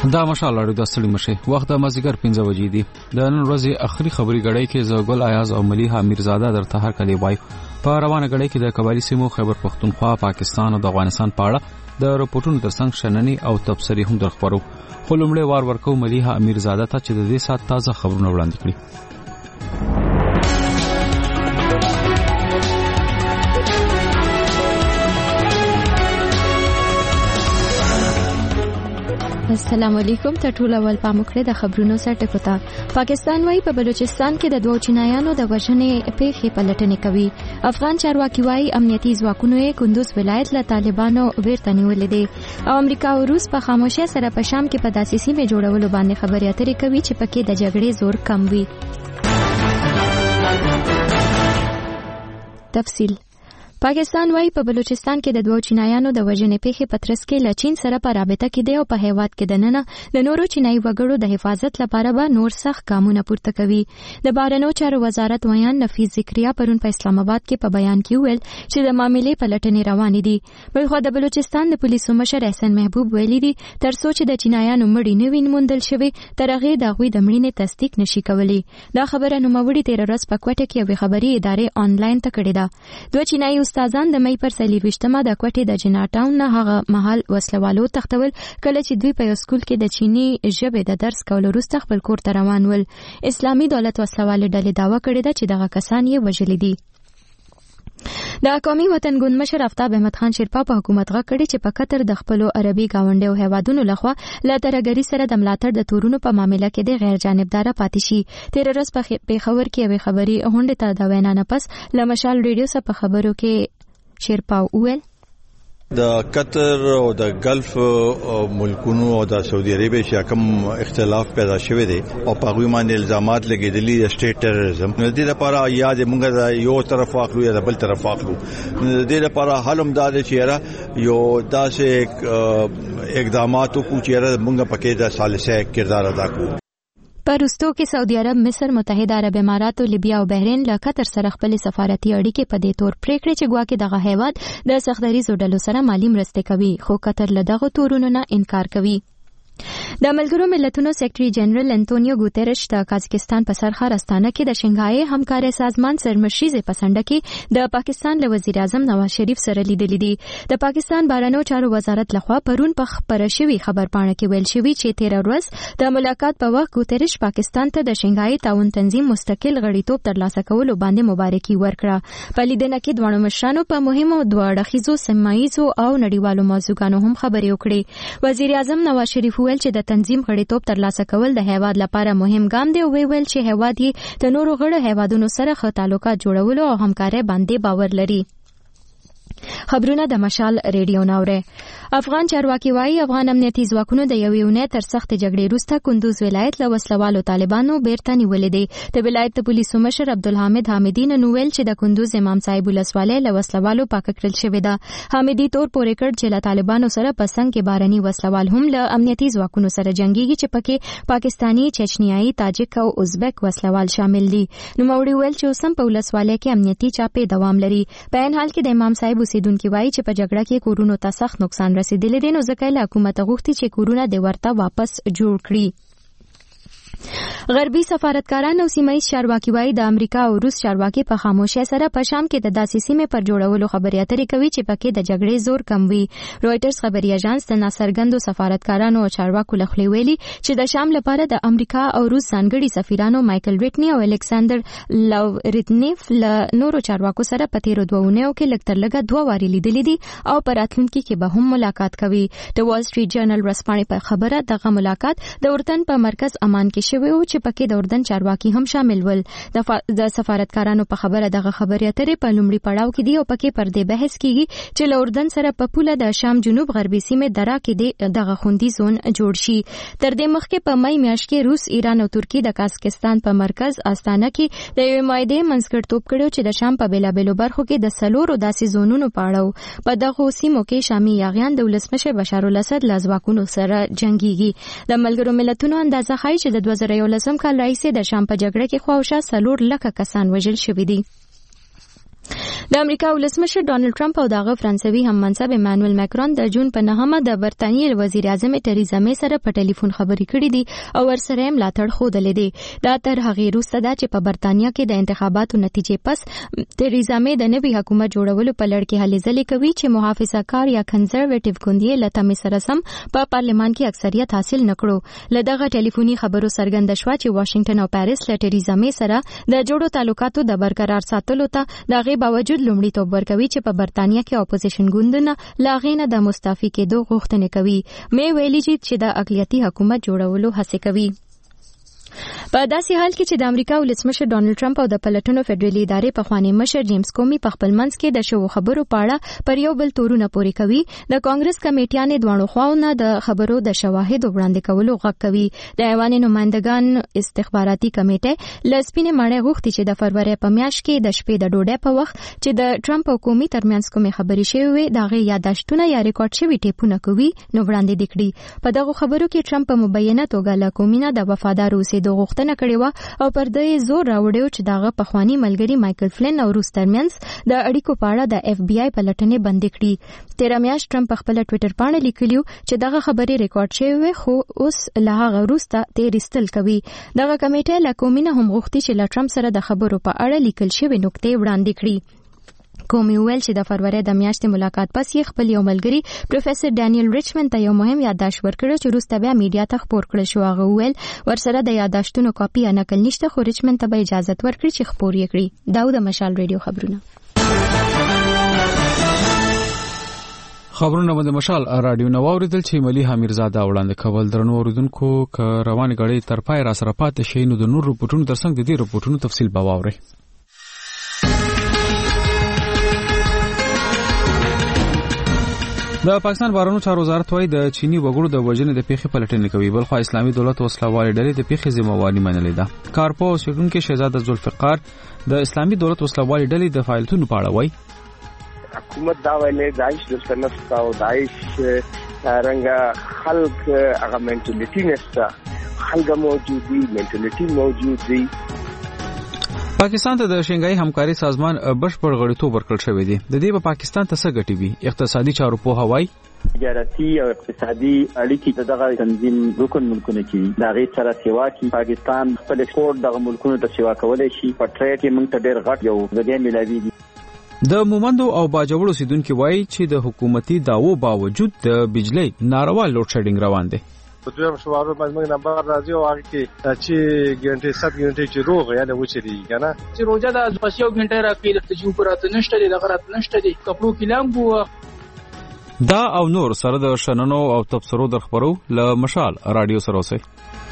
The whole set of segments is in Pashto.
دا ماشاءالله د ستړي مشه وخت د مازیګر 15 بجې دی. د نن ورځې اخري خبري غړۍ کې زګل ایاز او ملیحه میرزاده درته هر کله وای. په روانه غړۍ کې د قبایلی سیمو خیبر پختونخوا، پاکستان او د افغانستان په اړه د رپورټونو ترڅنګ شننې او تبصرې هم درخبرو. خو لومړی وار ورکو ملیحه میرزاده ته چې د دې سات تازه خبرونه وړاندې کړي. السلام علیکم. ټول اول پاموکړه د خبرونو سره ټکوتا. پاکستان وايي په بلوچستان کې د دوه چینایانو د وژنې پیښې پلټنې کوي. افغان چارواکي وايي امنیتي ځواکونو یې کندوز ولایت له طالبانو بیرته نیولې دي او امریکا او روس په خاموشۍ سره په شام کې په داسې سیمه جوړولو باندې خبرې اترې کوي چې پکې د جګړې زور کم وي. تفصیل. پاکستان وايي په بلوچستان کې د دوه چینایانو د وژنې پیښې په ترڅ کې له چین سره په رابطه کې دی او په هیواد کې دننه د نورو چینایي وګړو د حفاظت لپاره به نور سخت ګامونه پورته کوي. د بهرنیو چارو وزارت ویان نفیس ذکریا پرون په اسلام آباد کې په بیان کې ویل چې د معاملې پلټنې روانې دي. بلخو د بلوچستان د پولیسو مشر احسان محبوب ویلي دي تر څو چې د چینایانو مړی نه وین موندل شوی تر هغه د غوي د مړینې تصدیق نشي کولی. دا خبره نوموړي 13 ورځ په کوټه کې یو خبري ادارې آنلاین ته کړې ده. دوه چینایي استادان د مې پر 24مه د کوټې د جناټاون نه هغه محل وسلوالو تختول کله چې دوی په یو سکول کې د چینی ژبې د درس کولو وروسته خپل کور ته روان ول. اسلامي دولت وسلوال ډلې دعوا کړې ده چې دغه کسان یې وژلي دي. د قومي وطن ګوند مشر آفتاب احمد خان شیرپا په حکومت غږ کړی چې په قطر د خپل عربي گاونډیو هیوادونو لخوا له ترګری سره د ملاتړ د تورونو په معاملې کې د غیر جانبدار پاتې شي. 13 ورځ په پیښور کې یو خبري هونډه ته د وینا نه پس لمشال ریډیو سره په خبرو کې شیرپا وویل د قطر او د غلف ملکونو او د سعودي عربیا چې کوم اختلاف پیدا شوی دی او په غوي باندې الزامات لګیدلي د سټیټ ټیرریزم د دې لپاره یا د موږ یو طرف اخلو یا د بل طرف اخلو. د دې لپاره حل هم دا دی چې یو داسې اقدامات او کوچیره موږ پکې د ثالثه کردار ادا کوو. پرستو کې سعودي عرب، مصر، متحده عرب امارات، لیبیا او بحرین له قطر سره خپل سفارتي اړیکې په دې تور پریکړه چې ګواکې دغه هیواد د سختدریزو ډلو سره مالی مرسته کوي، خو قطر له دغه تورونو نه انکار کوي. د ملګرو ملتونو سیکریټري جنرال انټونیو ګوتریش د قازقستان په سرخر استانه کې د شنګهای همکارۍ سازمان سرمشریزه پسنده کې د پاکستان له وزیر اعظم نواز شریف سره لیدلې دي. د پاکستان بهرنیو چارو وزارت لخوا پرون په خبره شوی خبرپاڼه کې ویل شوی چې 13 ورځ د ملاقات په وخت ګوتریش پاکستان ته د شنګهای تعاون تنظیم مستقل غړیتوب ترلاسه کولو باندې مبارکي ورکړه. په لیدنه کې دوه مشرانو په مهمو دوه اړخیزو سیمایي او نړیوالو موضوعاتو هم خبرې وکړې. وزیر اعظم نواز شریف ویل چې د تنظیم غړیتوب ترلاسه کول د هیواد لپاره مهم ګام دی او ویل چې هیواد یې د نورو غړو هیوادونو سره ښه تعلقات جوړولو او همکارۍ باندې باور لري. خبرونه د مشال ریډیو ناوړه. افغان چارواکي وايي افغان امنیتي ځواکونو د یو یونې تر سخت جګړې وروسته کندوز ولایت له وسلوالو طالبانو بیرته نیولې دي. د ولایت د پولیسو مشر عبدالحمید حامدی نن ویل چې د کندوز امام صاحب ولسوالۍ له وسلوالو پاک کړل شوې ده. حامدی تور پورې کړ چې له طالبانو سره په څنګ کې بارني وسلوال هم له امنیتي ځواکونو سره جنگيږي چې پکې پاکستاني، چچنیایي، تاجک او ازبک وسلوال شامل دي. نوموړي ویل چې اوسم په ولسوالۍ کې امنیتي چاپې دوام لري. په عین حال کې د امام صاحب اوسیدونکو وايي چې په جګړه کې کورونو ته سخت نقصان رسیدلی دی، نو ځکه له حکومت غوښتي چې کورونه د ورته واپس جوړ کړي. غربي سفارتکاران او سیمایي چارواکي وايي د امریکا او روس چارواکي په خاموشۍ سره په شام کې د داسې سیمې پر جوړولو خبرې اترې کوي چې پکې د جګړې زور کم وي. رويټرز خبري اژانس د ناڅرګندو سفارتکارانو او چارواکو لخوا ویلي چې د شام لپاره د امریکا او روس ځانګړي سفیرانو مایکل ریټنی او الکساندر لاوریتنیف له نورو چارواکو سره په تیرو دوهونیو کې لږ تر لږه 2 وارې لیدلې دي او په راتلونکي کې به هم ملاقات کوي. د وال سټریټ جرنل ورځپاڼې په خبره دغه ملاقات د اردن په مرکز امان کې شوی او چې پکې د اردن چارواکي هم شامل ول. د سفارتکارانو په خبره دغه خبرې اترې په لومړي پړاو کې دي او پکې پر دې بحث کیږي چې له اردن سره په پوله د شام جنوب غربي سیمه درا کې دغه خوندي زون جوړ شي. تر دې مخکې په مې میاشت کې روس، ایران او ترکیه د قازقستان په مرکز استانه کې د یو معاهده منځګړیتوب کړو چې د شام په بیلابېلو برخو کې د سلورو داسې زونونو پاړو. په دغه سیمو کې شامي یاغیان د ولسمشر بشار الاسد له ځواکونو سره جنگيږي. د ملګرو ملتونو اندازه ښایي چې د 2011 کال راهیسې د شام په جګړه کې خواوشا 4 لک کسان وژل شوي دي. د امریکا ولسمشر ډانلډ ټرمپ او دغه فرانسوي هم منصب ایمانوئل ماکرون د جون په 9مه د برتانیې وزیر اعظم تریزا می سره په ټلیفون خبرې کړې دي او ورسره یې ملاتړ ښودلی دی. دا تر هغې وروسته ده چې په برتانیا کې د انتخاباتو نتیجې پس تریزا می د نوي حکومت جوړولو په لړ کې هلې ځلې کوي چې محافظه کار یا کنزرویټیو ګوندیې له تمې سره سم په پارلمان کې اکثریت حاصل نکړو. له دغه ټلیفوني خبرو څرګنده شوه چې واشنگټن او پاریس له تریزا می سره د جوړو تعلقاتو د برقرار ساتلو ته د هغې باوجود لومړیتوب ورکوي چې په برتانیا کې اپوزیشن ګوندونه له هغې نه د مستعفي کېدو غوښتنې کوي. مې ویلي چې د اقلیتي حکومت جوړولو هڅې کوي. په داسې حال کې چې د امریکا ولسمشر ډانلډ ټرمپ او د پلټنو فدرالي ادارې پخوانی مشر جیمز کومي په خپل منځ کې د شوو خبرو په اړه پر یو بل تورونه پورې کوي، د کانګرس کمیټیانې دواړو خواوو د خبرو د شواهدو وړاندې کولو غږ کوي. د ایوان نمائندگان استخباراتي کمیټې له سپینې ماڼۍ غوښتي چې د فروری په میاشت کې د شپې د ډوډۍ په وخت چې د ټرمپ او کومي ترمنځ کومې خبرې شوې وي د هغې یاداشتونه یا ریکارډ شوي ټیپونه کوي نو وړاندې کړي. په دغو خبرو کې ټرمپ په مبینه توګه له کومي نه د وفادار اوسېدو غوښتنه کړې وه او پر دې زور راوړی چې دغه پخوانی ملګري مایکل فلن او روس ترمنځ د اړیکو په اړه د اف بی آی پلټنې بندې کړي. تېره میاشت ټرمپ په خپله ټویټر پاڼه لیکلي چې دغه خبرې ریکارډ شوې وې خو اوس له هغه وروسته تېر ایستل کوي. دغه کمیټه له کومي نه هم غوښتي چې له ټرمپ سره د خبرو په اړه لیکل شوې نکتې وړاندې کړي. کومي ویل چې د فروری د میاشتې ملاقات پس یې خپل یو ملګري پروفیسور ډانیل ریچمنډ ته یو مهم یادداشت ورکړ چې وروسته بیا میډیا ته خپور کړل شو. هغه ویل ورسره د یادداشتونو کاپي یا نقل نشته خو ریچمنډ ته به اجازه ورکړي چې خپور یې کړي. دا د مشال ریډیو خبرونه د مشال رادیو نو اوریدل چې ملي حمیرزاده وړاندې کول. درنو اوریدونکو ک روان غړي تر پای را سره پاتې شي نو د نور رپورټونو ترڅنګ د دې رپورټونو تفصیل به واوري. د پاکستان بهرنیو چارو وزارت وايي د چینی وګړو د وژنې د پیښې پلټنې کوي، بلخو اسلامي دولت وسلوالې ډلې د پیښې ذمہواري منلې ده. کارپو اوسیدونکو شهزاده ذوالفقار د اسلامي دولت وسلوالې ډلې د فعالیتونو په اړه وايي حکومت دا ویلې داعش د نفس او داعش رنګه خلق هغه منټالیټي نشته، خلق موجودي منټالیټي موجود دي. پاکستان ته د شنګای همکاري سازمان بشپړ غړیتوب ورکړل شوی دی. د دې په پاکستان ته څه ګټي وي؟ اقتصادي چارو په هوای تجارتي او اقتصادي اړیکې دغه تنظیم رکن ملکونه کې دا غي سره سیوا کې پاکستان خپل ایکسپورت دغه ملکونو ته سیوا کولای شي. په ټریډ کې موږ ته ډېر غټ یو ځای ملاوي دي. د مومندو او باجوړو سیدونکو وایي چې د حکومتي داوو باوجود د بجلی ناروا لوډ شیډینګ روان دی. په دویم شوارو باندې نمبر راځي او هغه کې چې ګنټه 7 ګنټه چې روغ یا د وچري کنه چې روزه د ځپسیو ګنټه راکې د تجو پر ات نشته د غرات نشته دي کپړو کې لامبو دا او نور سره د شننو او تبصرو در خبرو ل مشال رادیو سره اوسئ.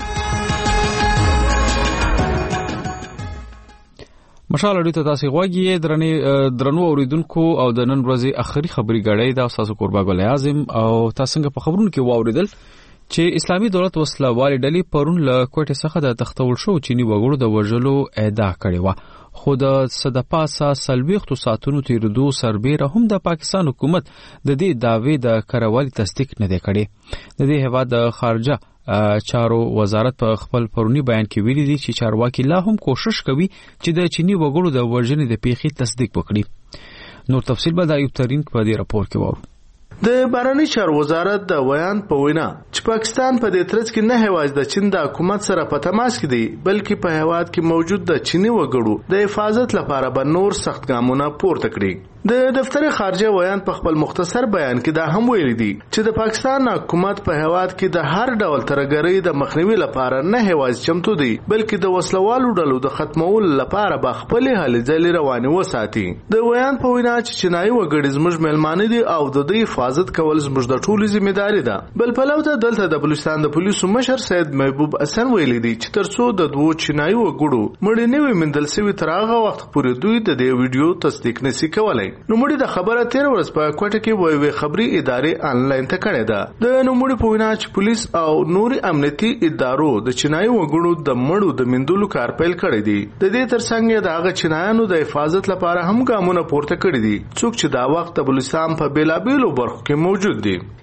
مشال اړیته تاسو غوږی درنو اوریدونکو او د نن ورځې اخري خبري غړې دا تاسو قربا ګل اعظم او تاسو څنګه په خبرونو کې واوریدل چې اسلامي دولت وسلوالې ډلې پرون له کوټې څخه د تختول شو چینی وګړو د وژلو ادعا کړې و، خو د صدپاسا سلويختو ساتونو تیرېدو سربېره هم د پاکستان حکومت د دې دعوی د کروالي تصدیق نه دی کړی. د دې هیواد د خارجه چارو وزارت په خپل پرونی بیان کې ویلي دي چې چارواکي لا هم کوشش کوي چې د چینی وګړو د وژنې د پیښې تصدیق وکړي. نور تفصیل به د ایوب ترین په دې راپور کې وورو. د بهرنی چارو وزارت د ویان په وینا چې پاکستان په دې ترڅ کې نه هیواز د چین د حکومت سره په تماس کې دی بلکې په هیواد کې موجود د چینی وګړو د حفاظت لپاره به نور سخت ګامونه پورته کړي. د دفتر خارجه ویان په خپل مختصر بیان کې دا هم ویلي دي چې د پاکستان حکومت په هیواد کې د هر ډول ترګرۍ د مخنیوي لپاره نه هیواز چمتو دی بلکې د وسلوالو ډلو د ختمولو لپاره به خپل هلې ځلې رواني وساتي. د ویان په وینا چې چینایي وګړي زموږ ملمانه دي او د دوی حفاظت کول زموږ د ټولو ذمہداري ده. بل پلو ته دلته د بلوچستان د پولیسو مشر سید محبوب حسن ویلي دي چې ترڅو د دوه چینایي وګړو مړی نه وي مندل سوي تر هغه وخت پورې دوی د دې ویډیو تصدیق نشي کولای. نو مړی د خبره 13 ورځې په کوټه کې وی خبري ادارې انلاین ته کړې ده. د نوموړي په وینا چې پولیس او نوري امنیتي ادارو د چینایي وګړو د مړو د مندلو کار پیل کړی دی. د دې ترڅنګ د هغه چینایانو د حفاظت لپاره هم ګامونه پورته کړی دي څوک چې دا وخت د بلوچستان په بیلابیلو برخو کې موجود دي.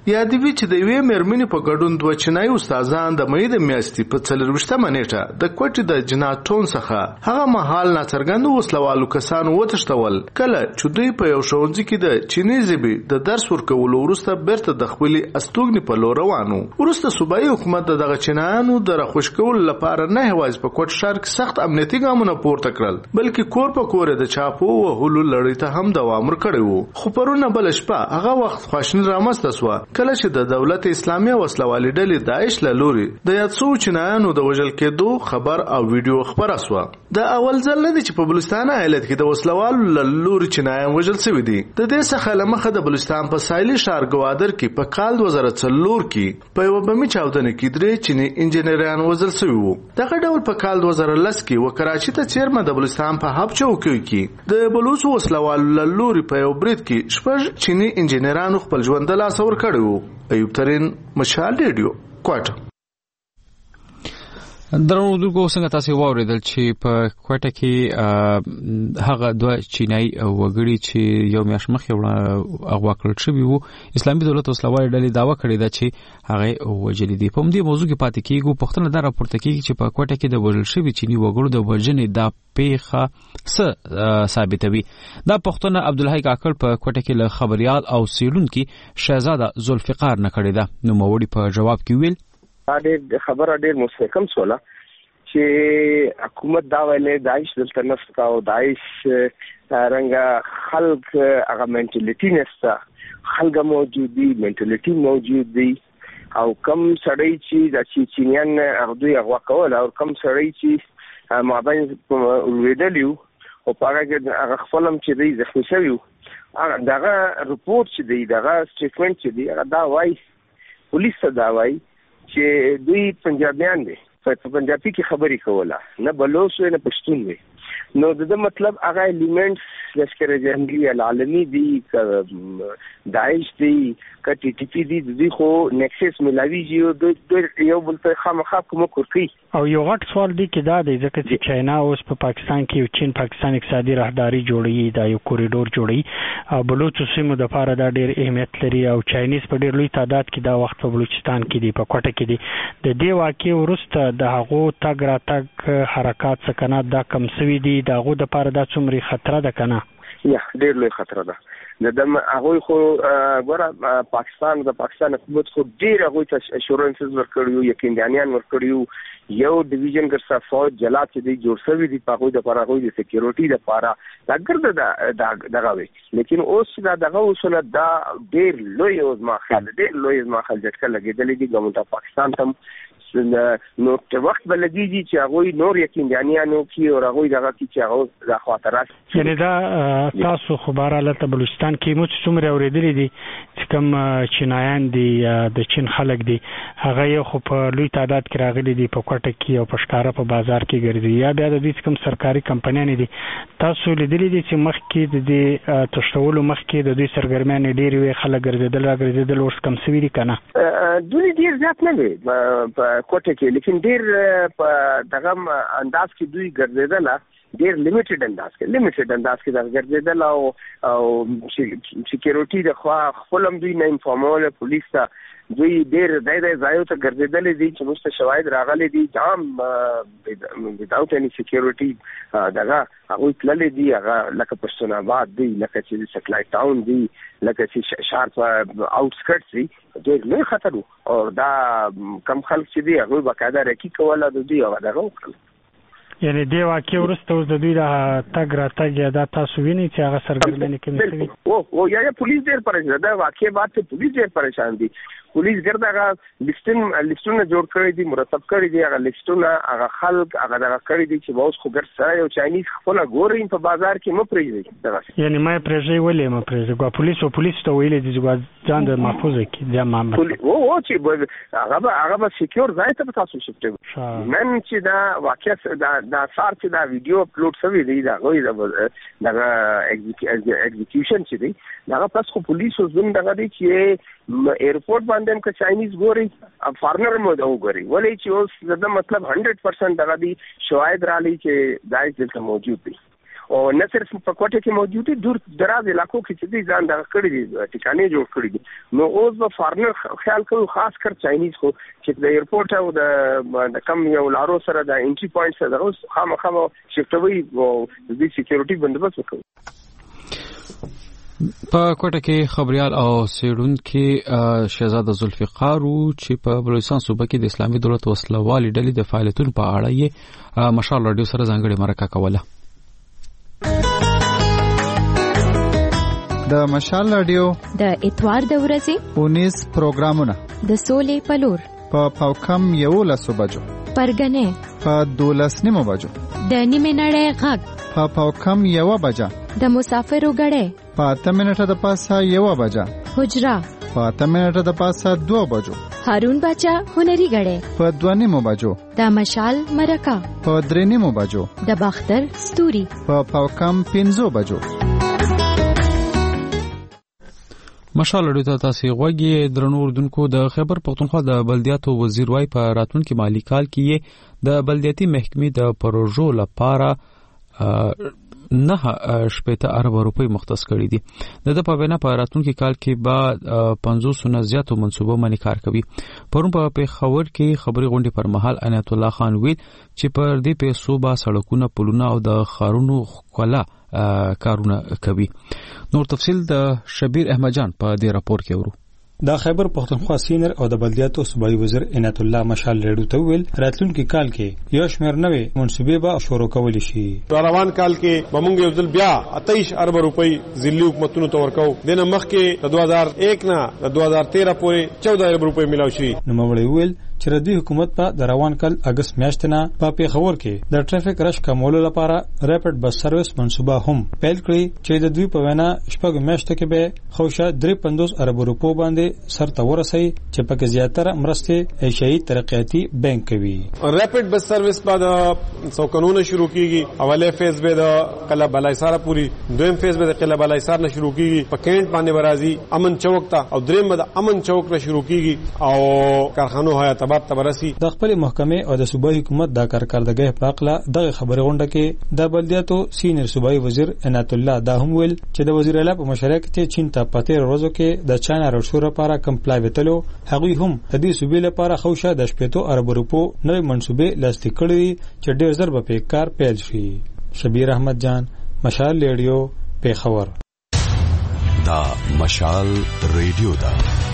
یادوي چې د یوې مېرمنې په ګډون 2 چینایي استادان د مې د میاشتې په 24مه نیټه د کوټې د جناتون څخه هغه مهال ناڅرګند وسلوالو کسانو وتښتول کله چې دوی په یو ښوونځي کې د چیني ژبې د درس ورکولو وروسته بیرته د خپلې استوګنې په لور روان وو. وروسته صوبایي حکومت دغه چینایانو د راخوش کولو لپاره نه یوازې په کوټ ښار کې سخت امنیتي ګامونه پورته کړل بلکې کور په کور د چاپو وهلو لړۍ ته هم دوام ورکړی وو. خو پرونه بل شپه هغه وخت خواشیني رامنځته سوه کله چې د دولت اسلامي وسلوالې ډلې داعش له لوري د یاد څو چینایانو د وژل کېدو خبر او ویډیو خپره سوه. د اول ځل نه دی چې په بلوچستان ایالت کې د وسلوالو له لوري چینایان وژل شوي دي. د دې څخه له مخه د بلوچستان په ساحلي ښار ګوادر کې په کال 2004 کې په یوه بمي چاودنه کې 3 چیني انجینران وژل شوي وو. دغه ډول په کال 2010 کې و کراچي ته څیرمه د بلوچستان په هب چوکۍ کې د بلوچو وسلوالو له لوري په یو برید کې 6 چینی انجینرانو خپل ژوند د لاسه ورکړی وو. ایوب ترین، مشال ریډیو، کوټه. درنو دوی څنګه تاسو واوریدل چې په کوټه کې هغه 2 چینایي وګړي چې یو میاشت مخکې اغوا کړل شوي وو اسلامي دولت وسلوال ډلې دعوا کړې ده چې هغه وجلې دي. په دې موضوع کې پاتې کیږو پښتنه دا راپورته کیږي چې په کوټه کې د وژل شوي چینی وګړو د وژنې دا پیښه څه ثابتوي. دا پښتنه عبدالحی کاکړ په کوټه کې له خبريال او سیلونکي شهزاده ذوالفقار نه کړی ده. نو موري په جواب کې ویل دا خبره ډېر مستحکم سواله چې حکومت دا ویلې داعش دلته نشته او داعش رنګه خلق هغه منټالیټي نشته خلق موجود دي منټالیټي موجود دي او کم سړی چې د چینیان هغه دوی هغه کول او کم سړی چې مابین ویډلیو او هغه هغه خپلم چې دی ځخ شوی هغه دغه رپورت چې دی دغه سټیټمنټ چې دی هغه دا وایي پولیس ته دا وایي چې دوی پنجابیان دي په پنجابي کې خبرې کوله نه بلوچ نه پښتون وي. نو د مطلب هغه الیمنټس لشکر جنگي العالمي دي داعش دي کټي ټي پی دي دوی خو نیکسس ملاویږي دوی یو بل ته خامخا کوم کوي. او یو غټ سوال دی کې دا دی ځکه چې چاینا اوس په پاکستان کې یو چین پاکستان اقتصادي راهداري جوړوي دا یو کوریډور جوړوي او بلوچ سیمو د لپاره دا ډېر اهمیت لري او چاینیز په ډېر لوی تعداد کې دا وخت په بلوچستان کې دی په کوټه کې دی. د دې واقعي وروسته د هغو تګ راتګ حرکات سکنات دا کم سوي دي د هغو د لپاره دا څومره خطر ده که نه؟ یا ډېر لوی خطر ده. د هغوی خو ګوره پاکستان حکومت خو ډېر هغوی ته اشورنسز ورکړي یقیندانیان ورکړي یو ډیویژن ګرسا فوج جلات چې دی جوړ شوی دی په هغوی دپاره هغوی د سکیورټي دپاره دا ګرده دغه وي لیکن اوس دا دغه اوسونه دا ډېر لوی زما خیال جټکه لګېدلې دي ګورنمنټ اف پاکستان ته نو وخت به لګېږي چې هغوی نور یقیندانیانو کې او هغوی دغه کې چې هغه دا خاطرات یعنې دا تاسو خو بهرحال هلته بلوچستان کې مو چې څومره اورېدلي دي چې کوم چینایان دي د چین خلک دي هغه یې خو په لوی تعداد کې راغلي دي په کوټه کې او په ښکاره په بازار کې ګرځي یا بیا د دوی چې کوم سرکاري کمپنیانې دي تاسو لیدلي دي چې مخکې د دې تښتولو مخکې د دوی سرګرمیانې ډېرې وې خلک ګرځېدل اوس کم سوي دي که نه؟ دوی ډېر زیات نه وي کوټه کې لیکن ډېر په دغه انداز کې دوی ګرځېدله ډېر لیمیټډ انداز کې دا ګرځېدل او سکیورټي د خوا خپل هم دوی نه انفارمول پولیس ته دوی ډېر د ځایو ته ګرځېدلې دي چې موږ ته شواهد راغلي دي جام وداوت اني سکیورټي دغه هغوی تللې دي هغه لکه پښتون آباد دی لکه چې سټلایټ ټاون دی لکه چې شارپ آوټسکرټس دی ډېر لوی خطر او دا کم خلک چې دي هغوی باقاعده رکی کوله د دوی هغه دغه وکړل. یعنی دی واقع وروسته اوس د دوی د تګ راتګ یا دا تاسو وینئ چې هغه سرګرمیانې کمې شوي او یا پولیس ډېر پریشان ده واقع بات ته پولیس ډېر پریشان دي پولیس ګرد هغه لیسټونه جوړ کړی دي مرتب کړی دي هغه لیسټونه هغه خلک هغه دغه کړی دي چې اوس خو ګرد سره یو چاینیز خپله ګوري په بازار کې مه پرېږدئ یعنی ما یې پرېږدئ ولې مه پرېږدئ پولیسو ته ویلي دي چې ځان د محفوظه کړي هغه به سکیور ځای ته به تاسو شفټوي نن چې دا واقع دا سار چې دا ویډیو اپلوډ شوی دی دا هغوی دغه ایگزیکیوشن چې دی دغه پس خو پولیسو زوم دغه دی چې ایرپورټ باندې هم که چاینیز ګوري فارنر مو دا وګوري ولې چې اوس دا مطلب 100% دغه دی شواهد رالی چې داعش دلته موجود دی او نه صرف په کوټه کې موجود دي، دور دراز علاقو کې چې دي ځان د کړي دي ټکانې جوړ کړي دي. نو اوس به فارنر خیال کوي، خاص کر چاینیز خو چې د ایرپورټ او د کم یو لارو سره د انټری پوینټ سره اوس خامخا شفټوي او د سکیورټي بندوبست وکړي. په کوټه کې خبريال او سیډونکو شهزاده ذوالفقار چې په بلوچستان صوبه کې د اسلامي دولت وسلوالي ډلې د فعالیتونو په اړه یې مشال رادیو سره ځانګړي مرکه کوله. د مشال رادیو د اتوار د ورځې 19 پروګرامونه د سولې پلور په پاوکم 11 بجو، پرګنې په 12 بجو، د نیمه نړۍ غږ په پاوکم 1 بجه، د مسافرو غړې په 8 منټه د پاسه 1 بجه، حجرا په 8 منټه د پاسه 2 بجو، هارون بچا هنري غړې په 2 بجو، د مشال مرکه په 3 بجو، د باختر ستوري په پاوکم 15 بجو. مشال اړیو ته تاسو غوږی درنو اردوونکو. د خیبر پختونخوا د بلدیاتو وزیر وای په راتلونکي مالی کال کې د بلدیاتي محکمې د پروژو لپاره 9.8 ارب روپۍ مختص کړي دي. د په وینا په راتلونکي کال کې به 500 نه زیاتو منصوبو باندې کار کوي. پرون په پیښور کې خبري غونډې پر مهال عنایت الله خان ویل چې پر دې پیسو به سړکونه، پلونه او د خارونو خلا کارونه کوي. نور تفصیل د شبیر احمد جان په دې راپور کې ورو. د خیبر پختونخوا سینر او د بلدیاتو صوبایي وزیر عنایت الله مشال ریډو ته ویل راتلونکي کال کې یو شمېر نوې منصوبې به شروع کول شي. روان کال کې بمونږ یو ځل بیا 28 ارب روپۍ ځلي حکومتونو ته ورکو. دنه مخکې د 2001 نه د 2013 پورې 14 ارب روپۍ ملاو شي. نو مولوی ویل چې ردی حکومت په د روان کال اگست میاشتې نه په پیښور کې د ټریفیک رش کمولو لپاره ریپډ بس سرویس منصوبه هم پیل کړی چې د دوی په وینا شپږ میاشتو کې به خوشا 53 ارب روپو باندې سرته ورسي چې پکې زیاتره مرستې ایشیايي ترقیاتي بانک کوي. ریپډ بس سرویس بعد څو قانون شروع کیږي. اوله فیز به د قلعه بلایسار پوری، دویم فیز به د قلعه بلایسار نه شروع کیږي په کینټ باندې برازي امن چوک ته، او دریم به د امن چوک نه شروع کیږي او کارخانو حیات د خپل محکمې او د صوبایي حکومت د کارکردګۍ په اړه دغه خبرې غونډه کې د بلدیاتو سینیر صوبایي وزیر عنایت الله دا هم ویل چې د وزیر اعلی په مشرکت کې چین ته په 13 ورځو کې د چاینا رشور لپاره کمپلای وتلو. هغه هم د دې صوبې لپاره خوشا د 15 ارب روپو نوې منصوبې لاسلیک کړې چې ډېر ضرب په کار پیل شي. شبیر احمد جان، مشال ریډیو، پیښور. دا مشال ریډیو دا.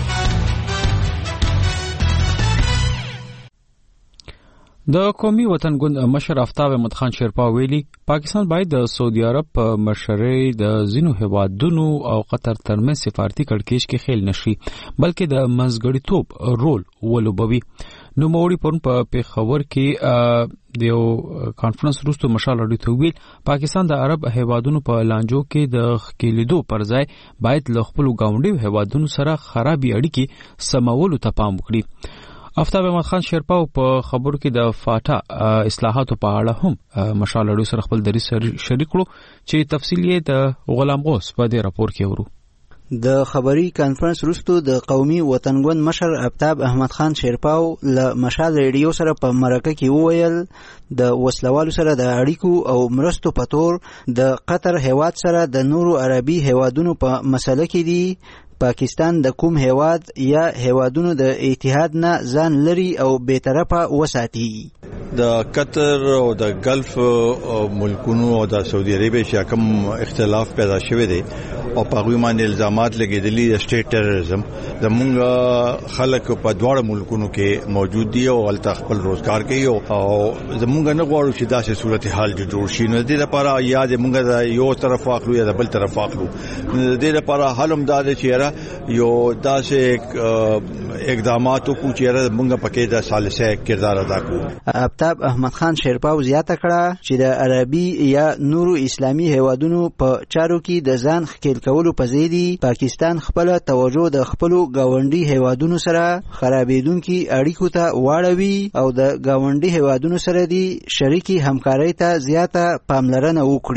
د قومي وطن ګوند مشر آفتاب احمد خان شیرپا ویلي پاکستان باید د سعودي عرب په مشرۍ د ځینو هیوادونو او قطر ترمنځ سفارتي کړکېچ کې خېل نشي بلکې د منځګړیتوب رول ولوبوي. نو موري پرون په پیښور کې د یو کانفرنس وروسته مشال اړیو ته ویل پاکستان د عرب هیوادونو په لانجو کې د خکېلیدو پر ځای باید له خپل ګاونډي هیوادونو سره خرابې اړیکې سمولو ته پام وکړي. آفتاب احمد خان شیرپاو په خبرو کې د فاټا اصلاحاتو په اړه هم مشال اړیو سره خپل دریځ شریک کړو چې تفصیل یې د غلام غوث په دې راپور کې ورو. د خبري کانفرنس وروسته د قومي وطن ګوند مشر آفتاب احمد خان شیرپاو له مشال ریډیو سره په مرکه کې وویل د وسلوالو سره د اړیکو او مرستو په تور د قطر هیواد سره د نورو عربي هیوادونو په مسله کې دي پاکستان د کوم هیواد یا هیوادونو د اتحاد نه ځان لري او بی‌طرفه وساتي. د قطر او د غلف ملکونو او د سعودي عربیا چې کوم اختلاف پیدا شوی دی او په هغه باندې الزامات لګیدلي د سټیټ ټیرریزم زمونږ خلک په دواړو ملکونو کې موجود دي او هلته خپل روزګار کوي او زمونږ نه غواړو چې داسې صورتحال جوړ شي. نو د دې لپاره یا زمونږ د یو طرف واخلو یا د بل طرف واخلو. د دې لپاره حل هم دا دی چې یو داسې اقدامات وکړو چې موږ پکې د ثالثه کردار ادا کړو. آفتاب احمد خان شیرپاو زیاته کړه چې د عربي یا نورو اسلامي هیوادونو په چارو کې د ځان ښکیل کولو په ځای دی پاکستان خپل توجه د خپل ګاونډي هیوادونو سره خرابېدونکي اړیکو ته واړوي او د ګاونډي هیوادونو سره دی شریکي همکارۍ ته زیاته پاملرنه وکړي.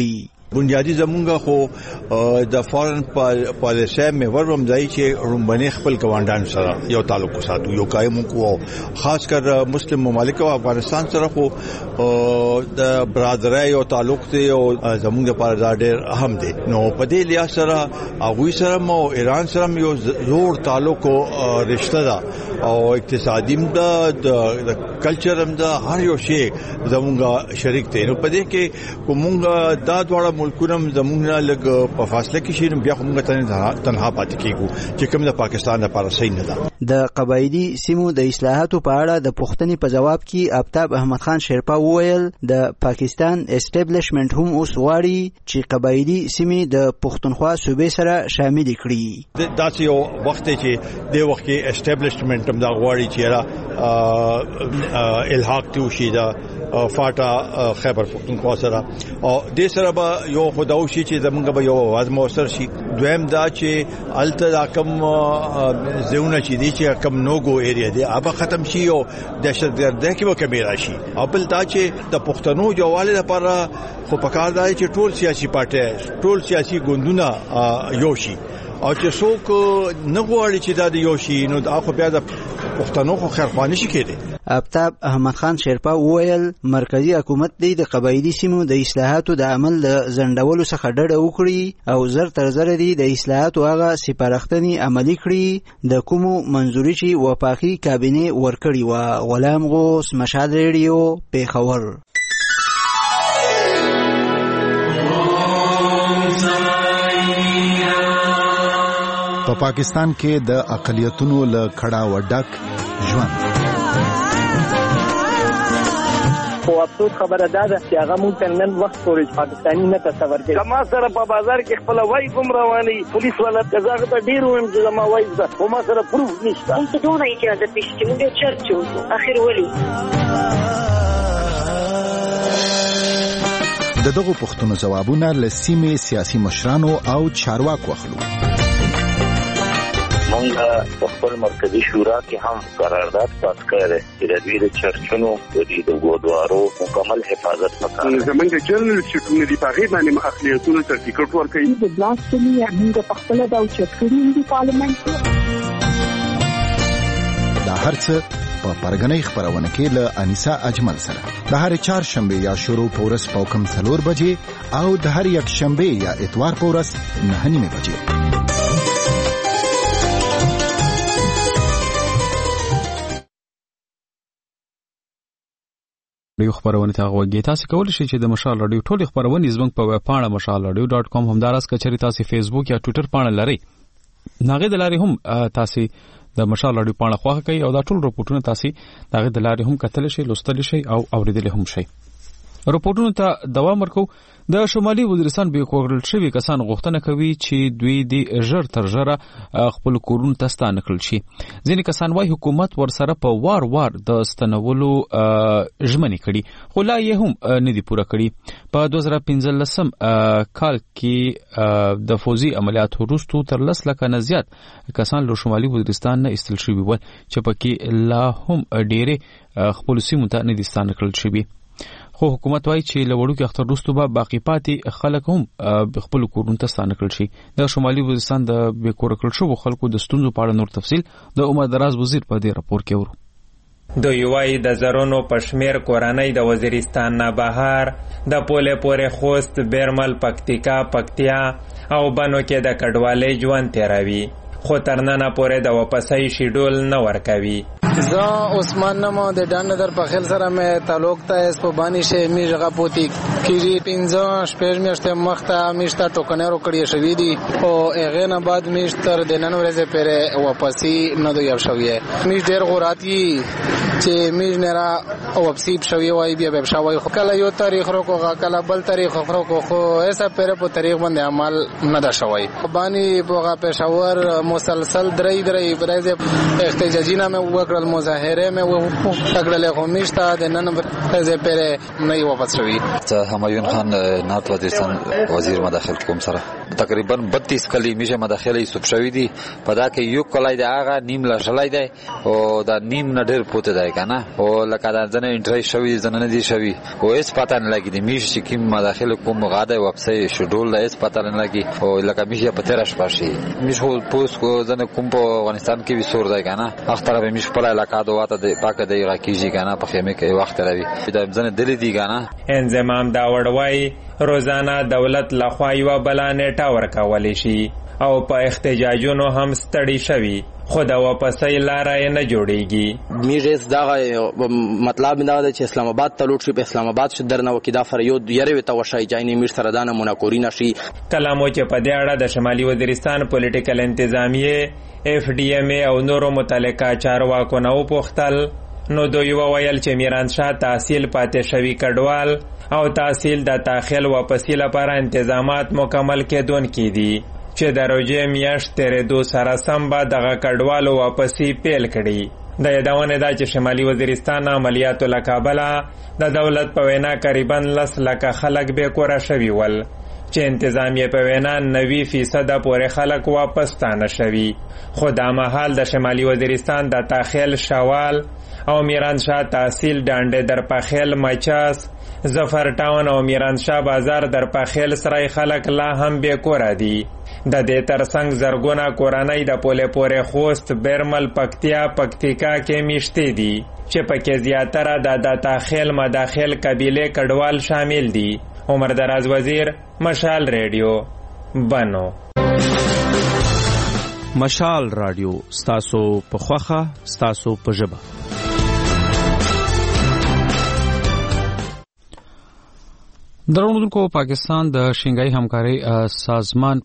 بنیادی زمونږه خو د فارن پالیسي محور هم ځای چې رومبني خپل ګوندان سره یو تعلق ساتو یو قائم کو خاص کر مسلم ممالک او افغانستان سره خو د برادرۍ او تعلق دی او زمونږ لپاره ډېر اهم دی. نو په دې لحاظ سره هغوی سره او ایران سره یو زور تعلق او رشتہ ده او اقتصادي د کلچر هم ده، هر یو شی زمونږ شریک دی. نو په دې کې کومه دا ډول ملکونه زمونږه لګ په فاصله کې شي، بیا موږ تنها پاتې کیږو چې کوم د پاکستان لپاره صحیح نه ده. د قبایلی سیمو د اصلاحاتو په اړه د پوښتنې په جواب کې آفتاب احمد خان شیرپا وویل د پاکستان اسټابلیشمنت هم اوس غواړي چې قبایلی سیمې د پښتونخوا صوبې سره شامل کړي. دا چې یو وخت چې د وخت کې اسټابلیشمنت هم دا غواړي چې الحاق ته وشي دا فاټا خیبر پښتونخوا سره او د سره به یو خداوشي چې زمونږ به یو आवाज موثر شي. دویم دا چې الته کم زونه چې دي چې کم نوګو ایریا دی هغه ختم شي او دهشتګردۍ کې به کمی راشي. او بل دا چې د پښتنو جوړوالي لپاره خو پکار دی چې ټول سیاسي پارټي ټول سیاسي ګوندونه یو شي او چې څوک نه غواړي چې دا یو شي نو دا خو بیا د پښتنو خو خیرخواني شي کېده. آفتاب احمد خان شیرپا وویل مرکزی حکومت د قبایلی سیمو د اصلاحاتو د عمل د ځنډولو څخه ډډه وکړي او زر تر زر د اصلاحاتو هغه سپارښتنې عملي کړي د کومو منځوري چې وفاقي کابینه ورکړي و. غلام غوث، مشال ریډیو، پیښور. په پاکستان کې د اقلیتونو له کړه وډک ژوند. خو افسوس خبره ده چې هغه مونږ نن وخت پورې پاکستاني نه تصور کوي. کما سره په بازار کې خپل وای کوم رواني پولیس والا کزاغه ته ډیر ویم چې ما وای ده خو ما سره پروف نشته. مونږ ته دونه اجازه پېښې مونږ چرچو اخر ولي دغه پوښتنو جوابونه له سیمې سیاسي مشرانو او چارواکو اخلو. مونږ په خپل مرکزی شورا کې هم قرارداد پاس کړی چې د دوی د چرچونو د ګودوارو مکمل حفاظت وکړي. زمونږ جنرال سټونه دی په هغه باندې اقلیتونو ته ټیکټ ورکړي. د بلاسټمي موږ په خپل د چرچونو د پارلیمنت دا هرڅه په پرګنۍ خبرونه کې له انیسا اجمل سره د هر چهارشنبه یا شروع پورس پوکم 4 بجې او د هر یک شنبه یا اتوار پورس 9 بجې. ریو خبرونه ته غوږی تاسو کولی شئ چې د مشال رادیو ټول خبرونه زموږ په ویب پاڼه mashalradio.com همدارس کچري تاسو فیسبوک یا ټوئیټر پاڼه لرئ. ناغه د لارې هم تاسو د مشال رادیو پاڼه خوښه کوي او دا ټول رپورټونه تاسو داغه د لارې هم کتل شئ، لوستل شئ او اوریدل هم شئ. رپورټونو ته دوام ورکو. د شمالي وزیرستان به کورل شوی کسان غوښتنه کوي چې دوی د ژر تر ژره خپل کورونه ته ستانه کړل شي. ځینې کسان وايي حکومت ورسره په وار د ستنولو ژمنې کړي خو لا یې هم نه دي پوره کړي. په 2015 کال کې د فوزي عملیاتو وروسته تر 10 لک نه زیات کسان له شمالي وزیرستان نه ایستل شوي ول چې پکې لا هم ډېرې خپل سیمو ته نه دي ستانه کړل شوي. خو حکومت وايي چې له وړوکي اختر وروسته به باقی پاتې خلک هم خپل کورونو ته ستانه کړل شي. د شمالي وزیرستان د بې کوره کړل شوو خلکو د ستونزو په اړه نور تفصیل د عمر دراز وزیر په دې راپور کې ورو. دوی وايي د زرونو پشمیر کورنۍ د وزیرستان نه بهر د پوله پورې خوست، بیرمل، پکتیکا، پکتیا او بنو کې د کډوالۍ ژوند تیروي خو تر ننه پورې د واپسۍ شیډول نه ورکوي. زه عثمان نمو د ډان در په خل سره مې تعلق ته اس په باندې شه می ژغه پوتی کیږي 15 شپږ میاشتې مخته میشته ټوکنه روکړی شوې دي او هغه نه بعد میشتر د نن ورځې پره واپسی نه دوی شوې. می ډیر غوراتی چې می نه را واپسی شوې وای بیا به شوی خو کله یو تاریخ روکو کله بل تاریخ روکو خو ایسا پره په تاریخ باندې عمل نه دا شوی. باندې په پېښور مسلسل درې ورځې احتجاجي نامه وکړل، مظاهره مې وکړل خو میشته د نن ورځې پره نه واپس شوی. همایون خان نارت وزیرستان وزیر مداخل کوم سره تقریبا 32 کلی میشه مداخله یې سوب شوی دي. په دا کې یو کلای دی هغه نیم لا شلای دی او دا نیم نه ډیر پوته دی دی کنه او لکه دا ځنه انټری شوی ځنه نه دی شوی او هیڅ پته نه لګی د میش چې کوم مداخله کوم غاده وبسای شډول لا هیڅ پته نه لګی او لکه میش په ترش پاشي میش هو پوس کو ځنه کوم په افغانستان کې وسور دی کنه اختر به میش په علاقه دواته د پاکه دی راکیږي کنه په خیمه کې وخت راوي دا ځنه دلی دی کنه انضمام دا وړوي روزانه دولت لخوا یو بلانه ورکول شي او په احتجاجونو هم ستړي شوي خو دا واپسې لارې نه جوړیږي میرز دا مطلب دا دی چې اسلام آباد ته لوټ شي په اسلام آباد شو درنه وکیدا فریاد یری وته وشای جایني میر سره دا نمونه کورینه شي کلامو چې په دې اړه د شمالي وزیرستان پولیټیکل انتظامیه اف ډی ام او نورو متعلقه چارواکو نه وپوښتل نو دوی وویل چې میرانشاه تحصیل پاتې شوی کډوال او تحصیل د تاخیل واپسی لپاره انتظامات مکمل کېدونکي دي چې د روژې میاشت تېرېدو سره سم به دغه کډوالو واپسی پیل کړي د یادونه ده چې شمالي وزیرستان عملیاتو له کابله د دولت په وینا قریبا 10 لکه خلک بې کوره شوي ول چې انتظامیه په وینا 90% پورې خلک واپس ستانه شوي خو دا مهال د شمالي وزیرستان د تاخیل شوال او میرانشاه تحصیل ډانډې در پخیل مچاس ظفر ټاون او میرانشاه بازار در پخیل سرای خلک لا هم بې کوره دي د دې ترڅنګ زرګونه کورنۍ د پولې پورې خوست بیرمل پکتیا پکتیکا کې میشتې دي چې پکې زیاتره د تاخیل مداخل قبیله کډوال شامل دي عمر دراز وزیر مشال ریډیو بنو مشال رادیو ستاسو په خوخه ستاسو په ژبه درونکو پاکستان د شنګای همکاري سازمان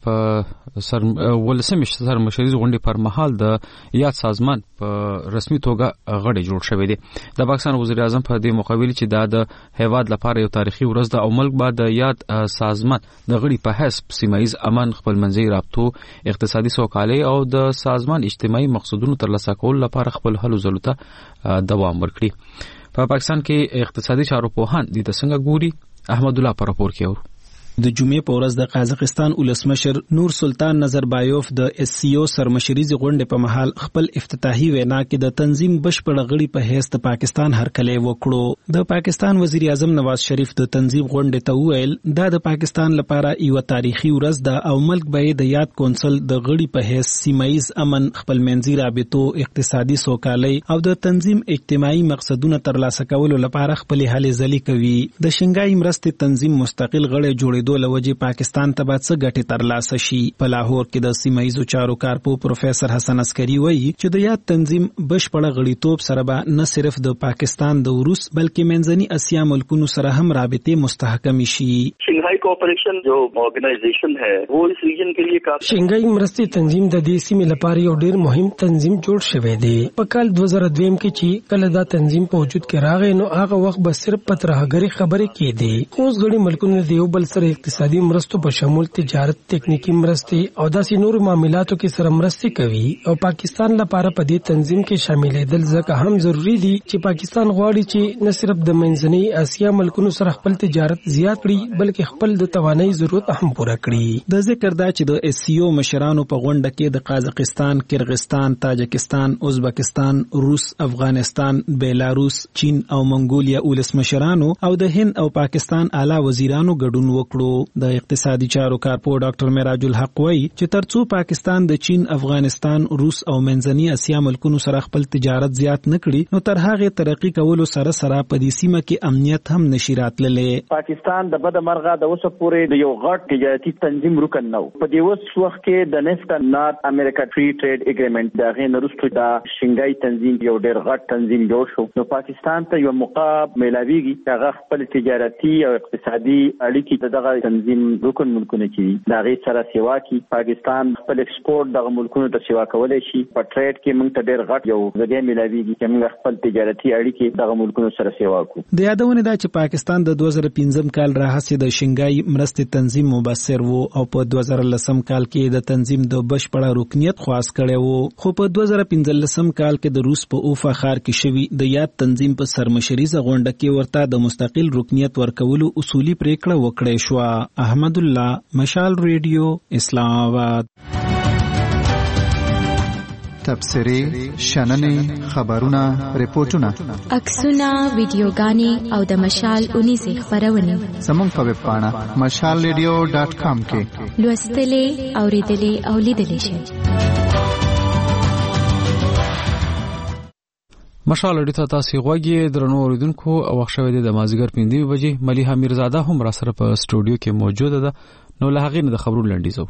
په ولسمه سرمشري غونډې پر مهال د یاد سازمان په رسمي توګه غړي جوړ شوی دی د پاکستان وزیر اعظم په دې مقابل چې د هیواد لپاره یو تاریخي ورځ ده او ملک بعد د یاد سازمان د غړي په حساب سیمایز امن خپل منځي رابطو اقتصادي سوکالي او د سازمان اجتماعي مقصدونو ترلاسه کول لپاره خپل هلو ځلو ته دوام ورکړي په پاکستان کې اقتصادي چارو پوهان د څنګه ګوري احمد الله پر راپور کې د جمعې په ورځ د قازقستان ولسمشر نور سلطان نظربایوف د اس سی او سرمشریزي غونډې په محل خپل افتتاحي وینا کې د تنظیم بشپړ غړي په حیث د پاکستان هرکلی وکړو د پاکستان وزیر اعظم نواز شریف د تنظیم غونډې ته وویل دا د پاکستان لپاره یو تاریخي ورځ ده او ملک به د یاد کونسل د غړي په حیث سیمایز امن خپل منځي رابطو اقتصادي سوکالي او د تنظیم اجتماعي مقصدونه ترلاسه کولو لپاره خپل هلې ځلې کوي د شنګای مرستې تنظیم مستقل غړي جوړېدو لوجه پاکستان ته بعد څه ګټه ترلاسه شي په لاهور کې د سیمایزو چارو کارپو پروفیسور حسن عسکری وایي چې د یاد تنظیم بشپړ غړیتوب سره به نه صرف د پاکستان د روس بلکې منځني اسیا ملکونو سره هم رابطې مستحکم شي شنګای کوآپریشن جو آرګنایزیشن ہے وہ اس ریجن کے لیے کافی شنګای مرستې تنظیم د دې سیمې لپاره یو ډیر مهم تنظیم جوړ شوی دی په کال 2002 کې چې کله دا تنظیم په وجود کې راغی نو هغه وخت به صرف پترهګری خبرې کېدې اوس غړي ملکونو د یو بل سره اقتصادي مرستو په شمول تجارت تکنیکی مرستې او داسې نور معاملاتو کې سره مرستې کوي او پاکستان لپاره په دې تنظیم کې شاملېدل ځکه هم ضروری دي چې پاکستان غواړي چې نه صرف د منځنۍ اسیا ملکونو سره خپل تجارت زیات کړي بلکې خپل د توانایي ضرورت هم پوره کړي د ذکر دا چې د اس سی او مشرانو په غونډه کې د قازقستان کرغستان تاجکستان ازبکستان روس افغانستان بیلاروس چین او منګولیا ولسمشرانو او د هند او پاکستان اعلی وزیرانو ګډون وکړو د اقتصادي چارو کارپو ډاکټر معراج الحق وایي چې ترڅو پاکستان د چین افغانستان روس او منځني اسیا ملکونو سره خپل تجارت زیات نکړي نو تر هغه ترقی کولو سره سره په دې سیمه کې امنیت هم نشي راتللی پاکستان د بد مرغه د اوسه پورې د یو غټ تجارتي تنظیم رکن نو په دې اوس وخت کې د نفت نارت امریکا فری ټریډ اګریمنت دا غي نرستو دا شنګای تنظیم یو ډېر غټ تنظیم جوړ شو نو پاکستان ته یو مقاب ملاویږي هغه خپل تجارتي او اقتصادي اړیکې دغه تنظیم رکن ملکونه کې دا غي سره سیوا کی پاکستان خپل ایکسپورت دغه ملکونو ته سیوا کولای شي په ټریډ کې موږ ته ډېر غټ یو ځای ملاویږي چې موږ خپل تجارتي اړیکې دغه ملکونو سره سیوا کوو د یادونه ده چې پاکستان د 2015 کال راهیسې د شنګای مرستې تنظیم مبصر وو او په 2010 کال کې د تنظیم د بشپړه رکنیت خواست کړي وو خو په 2015 کال کې د روس په اوفا ښار کې شوی د یاد تنظیم په سرمشریزه غونډه کې ورته د مستقل رکنیت ورکولو اصولي پریکړه وکړې شو. احمد الله مشال ریډیو اسلام آباد. تبصرې، شننې، خبرونه، ریپورتونه، عکسونه، ویډیوګانې او د مشال اونیزې خبرونه زموږ په ویب پاڼه mashalradio.com کې لوستلې، اوریدلې او لیدلې شئ. مشال اړیته تاسو غوږی درنو اوریدونکو او وخت شوه د مازیګر 5 بجې ملیحه میرزاده هم را سره په سټوډیو کې موجوده ده. نو له هغې نه د خبرو لنډیزو.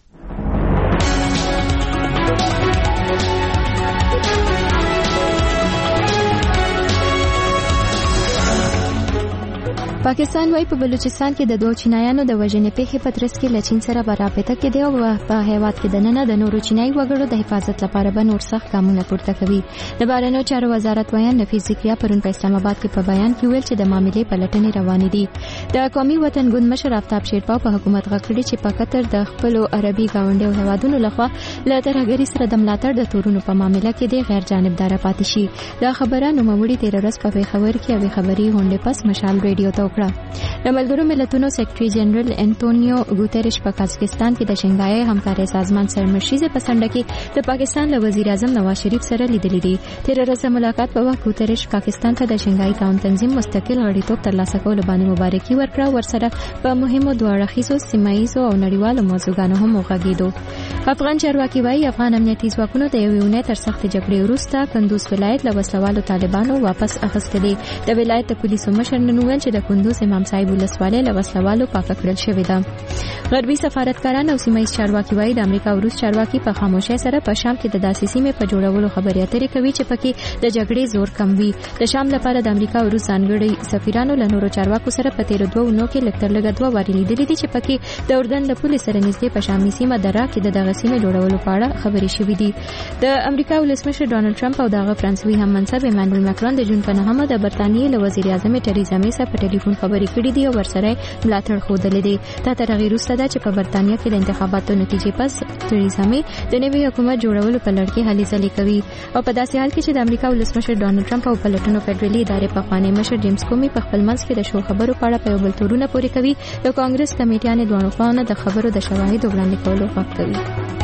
پاکستان وايي په بلوچستان کې د دوه چینایانو د وژنې پیښې په ترڅ کې له چین سره برابر کې دی او په هیواد کې د نن د نورو چینایي وګړو د حفاظت لپاره به نور سخت ګامونه پورته کوي. د بهرنیو چارو وزارت ویان نفیس ذکریا پرون په اسلام آباد کې په بیان کې ویل چې د معاملې پلټنې روانې دي. د قومي وطن ګوند مشر آفتاب شیرپا په حکومت غکړي چې په قطر د خپل عربي گاونډیو هیوادونو لخوا له ترهګری سره د ملاتړ د تورونو په معاملې کې د غیر جانبدار پاتې شي. دا خبره نو موري 13 ورځ په خبر کې او خبري هونډه پس مشال ریډیو ته د ملګرو ملتونو سیکریټري جنرال انټونیو ګوتریش په قزاقستان کې د شنګهای همکاري سازمان سرمشریزه پسنده کې د پاکستان له وزیر اعظم نواز شریف سره لیدلې دي. 13 ورځې ملاقات په وخت ګوتریش پاکستان ته د شنګهای تعاون تنظیم مستقل غړیتوب ترلاسه کول باندې مبارکي ورکړه. ورسره په مهمو دواړخیزو سیمایي او نړیوالو موضوعاتو هم وغږیدو. افغان چارواکي وايي افغان امنیتي ځواکونو د یو یونې تر سخت جګړې وروسته کندوز ولایت له وسلوالو طالبانو واپس اخیستلې. د ولایت د پولیسو مشر نن ویل چې د کندوز امام صاحب ولسوالۍ له وسلوالو پاک کړل شوې ده. غربي سفارتکاران او سیمایي چارواکي وايي د امریکا او روس چارواکي په خاموشۍ سره په شام کې د داسې سیمې په جوړولو خبرې اترې کوي چې پکې د جګړې زور کم وي. د شام لپاره د امریکا او روس ځانګړي سفیرانو له نورو چارواکو سره په 13 نو کې لکټر لګ 2 واري لیدلې دي چې پکې د اردن له پولیس سره نږدې په شامي سیمه درا کې د دغه سیمې جوړولو په اړه خبرې شوې دي. د امریکا ولسمشر ډونالد ټرمپ او دغه فرانسوي هم منصب ایمانوئل ماکرون د جون په 9 د برتانیې له وزیر اعظم ټریزا مې سره په ټلیفون خبرې کړې دي او ورسره ملاتړ خوده دي. دا تر هغه وروسته ده چې په برتانیې کې د انتخاباتو نتیجې پس ټریزا مې د نوي حکومت جوړولو په لړ کې هلې ځلې کوي او په داسې حال کې چې د امریکا ولسمشر ډونالد ټرمپ او پلټنو فدرالي ادارې په خوانې مشر جیمز کومي په خپل منځ کې د شو خبرو په اړه په یو بل تورونه پورې کوي. د کانګرس کمیټیانې دوه خواونه د خبرو د شواهد وړاندې کولو حق کوي.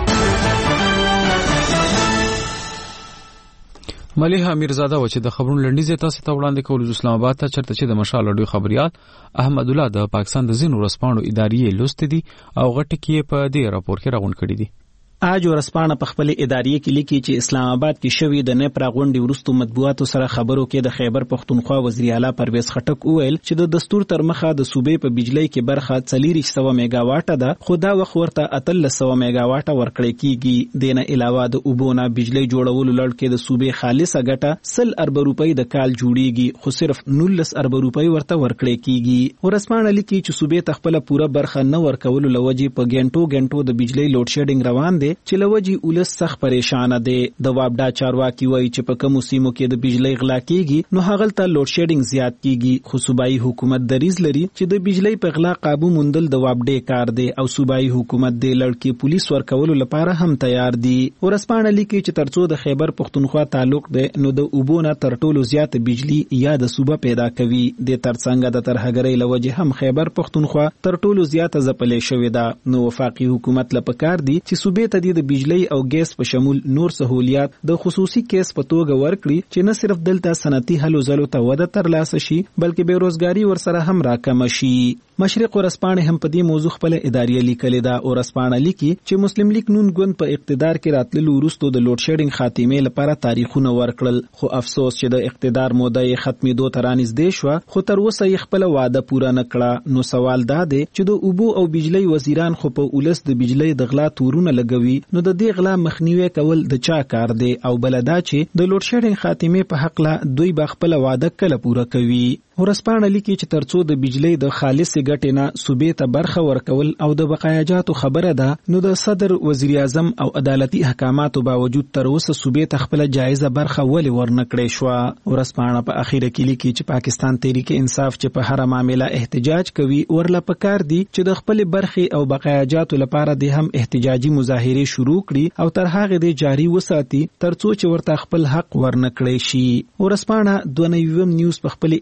ملیحه میرزاده و چې د خبرونو لنډیزه تاسو ته وړاندې کول اسلام آباد ته چرته چې د مشال اډیو خبريال احمد الله د پاکستان د زینو رسپانو ادارې لوست دي او غټ کې په دې راپور کې راغون کړی دي. اج ورسپانه په خپل ادارې کې لیکي چې اسلام آباد کې شوی د نه پراغونډي ورستو مطبوعاتو سره خبرو کې د خیبر پختونخوا وزیر اعلی پرویز خټک وویل چې د دستور تر مخه د صوبې په بجلی کې برخه 400 میگا واټه ده خو دا وخت ورته 300 میگا واټه ورکړې کیږي. دینه علاوه د اوبونه بجلی جوړولو لړ کې د صوبې خالصه ګټه 100 ارب روپۍ د کال جوړیږي خو صرف 19 ارب روپۍ ورته ورکړې کیږي. ورسپانه لیکي چې صوبې تخپل پوره برخه نه ورکولو لوجې په ګنټو د بجلی لوډ شیډینګ روان دي چې لوجي اولس سخت پریشان دي. د وابډا چارواکي وایي چې په کوم سیمو کې د بجلی غلا کیږي نو هغه ته لوډ شیډینګ زیات کیږي خو صوبایي حکومت دریز لري چې د بجلی په غلا قابو موندل د وابډې کار دی او صوبایي حکومت د لړکی پولیس ورکولو لپاره هم تیار دي. ورسپانه لیکي چې ترڅو د خیبر پختونخوا تعلق دی نو د اوبونه تر ټولو زیات بجلی یا د صوبه پیدا کوي. د ترڅنګ د ترهګرۍ لوجه هم خیبر پختونخوا تر ټولو زیات ځپلې شوې ده. نو وفاقي حکومت لپاره دي چې صوبې ته د بجلی او ګیس په شمول نور سہولیات د خصوصي کیس په توګه ورکړي چې نه صرف دلته صنعتي هلو ځلو ته وده ترلاسه شي بلکې بیروزګاری ورسره هم راکم شي. مشرق ورسپانه هم په دې موضوع خپل ادارې لیکلې ده. ورسپانه لیکي چې مسلم لیگ نون ګوند په اقتدار کې راتللو وروسته د لوډ شیډینګ خاتمه لپاره تاریخونه ورکړل خو افسوس چې د اقتدار موده یې ختمېدو ته رانږدې شوه خو تر اوسه یې خپل وعده پوره نه کړه. نو سوال دا دی چې د اوبو او بجلی وزیران خو په اولس د بجلی د غلا تورونه لګوي نو د دې غلا مخنیوي کول د چا کار دی او بلدا چې د لوډ شیډینګ خاتمه په حق لا دوی بخپل وعده کله پوره کوي. ورسپانه لیکي چې ترڅو د بجلی د خالص ګټې نه صوبې ته برخه ورکول او د بقایاجاتو خبره ده نو د صدر وزیر اعظم او عدالتي احکاماتو باوجود تر اوسه صوبې ته خپل جایزه برخه ولې ورنکړې شو. ورسپانه په اخیره کې لیکي چې پاکستان تحریک انصاف چې په هر معاملې احتجاج کوي ورله پکار دي چې د خپل برخه او بقایاجاتو لپاره د هم احتجاجي مظاهره شروع کړي او تر هغه د جاری وساتي ترڅو چې ورته خپل حق ورنکړي شي. ورسپانه 29 نیوز په خپل ادارې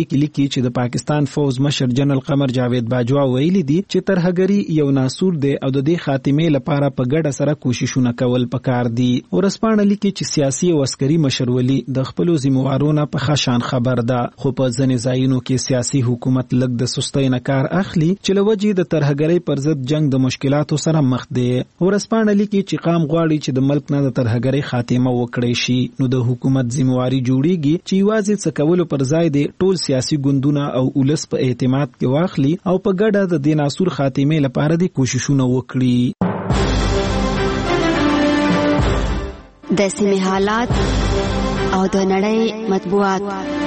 کې لیکي چې د پاکستان فوز مشر جنرال قمر جاوید باجوا ویلي دي چې ترهګری یو ناسور دی او د دې خاتمه لپاره په ګډه سره کوششونه کول پکار دي. ورسپانه لیکي چې سیاسي او عسکري مشرولي د خپل ذمہوارونو په خشان خبر ده، خو په ځنې ځایونو کې سیاسي حکومت لږ د سستۍ نه کار اخلي چې لوجې د ترهګرۍ پر ضد جنگ د مشکلاتو سره مخ دي. ورسپانه لیکي چې قام غواړي چې د ملک نه د ترهګرۍ خاتمه وکړي شي، نو د حکومت ذمہواری جوړیږي چې یوازې څه کولو پر ځای د ټول سیاسي ګوندونه او ولس په اعتماد کې واخلي او په ګډه د دې ناسور خاتمه لپاره د کوششونه وکړي. د سیمې حالات او د نړۍ مطبوعات.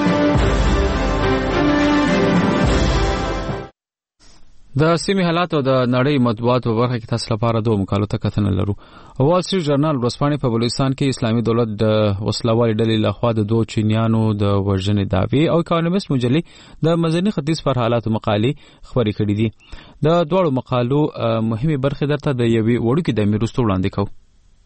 د سیمې حالات او د نړۍ مطبوعات په برخه کې تاسو لپاره دوه مقالو ته کتنه لرو. وال سټریټ جرنال ورځپاڼې په بلوچستان کې اسلامي دولت د وسلوالې ډلې لخوا د دوه چینیانو د وژنې دعوی او اکانومیست مجلې د مدني ختیځ پر حالاتو مقالې خبرې کړې دي. د دوه مقالو مهمه برخه درته د یوې وړوکې د میروستو وړاندې کوم.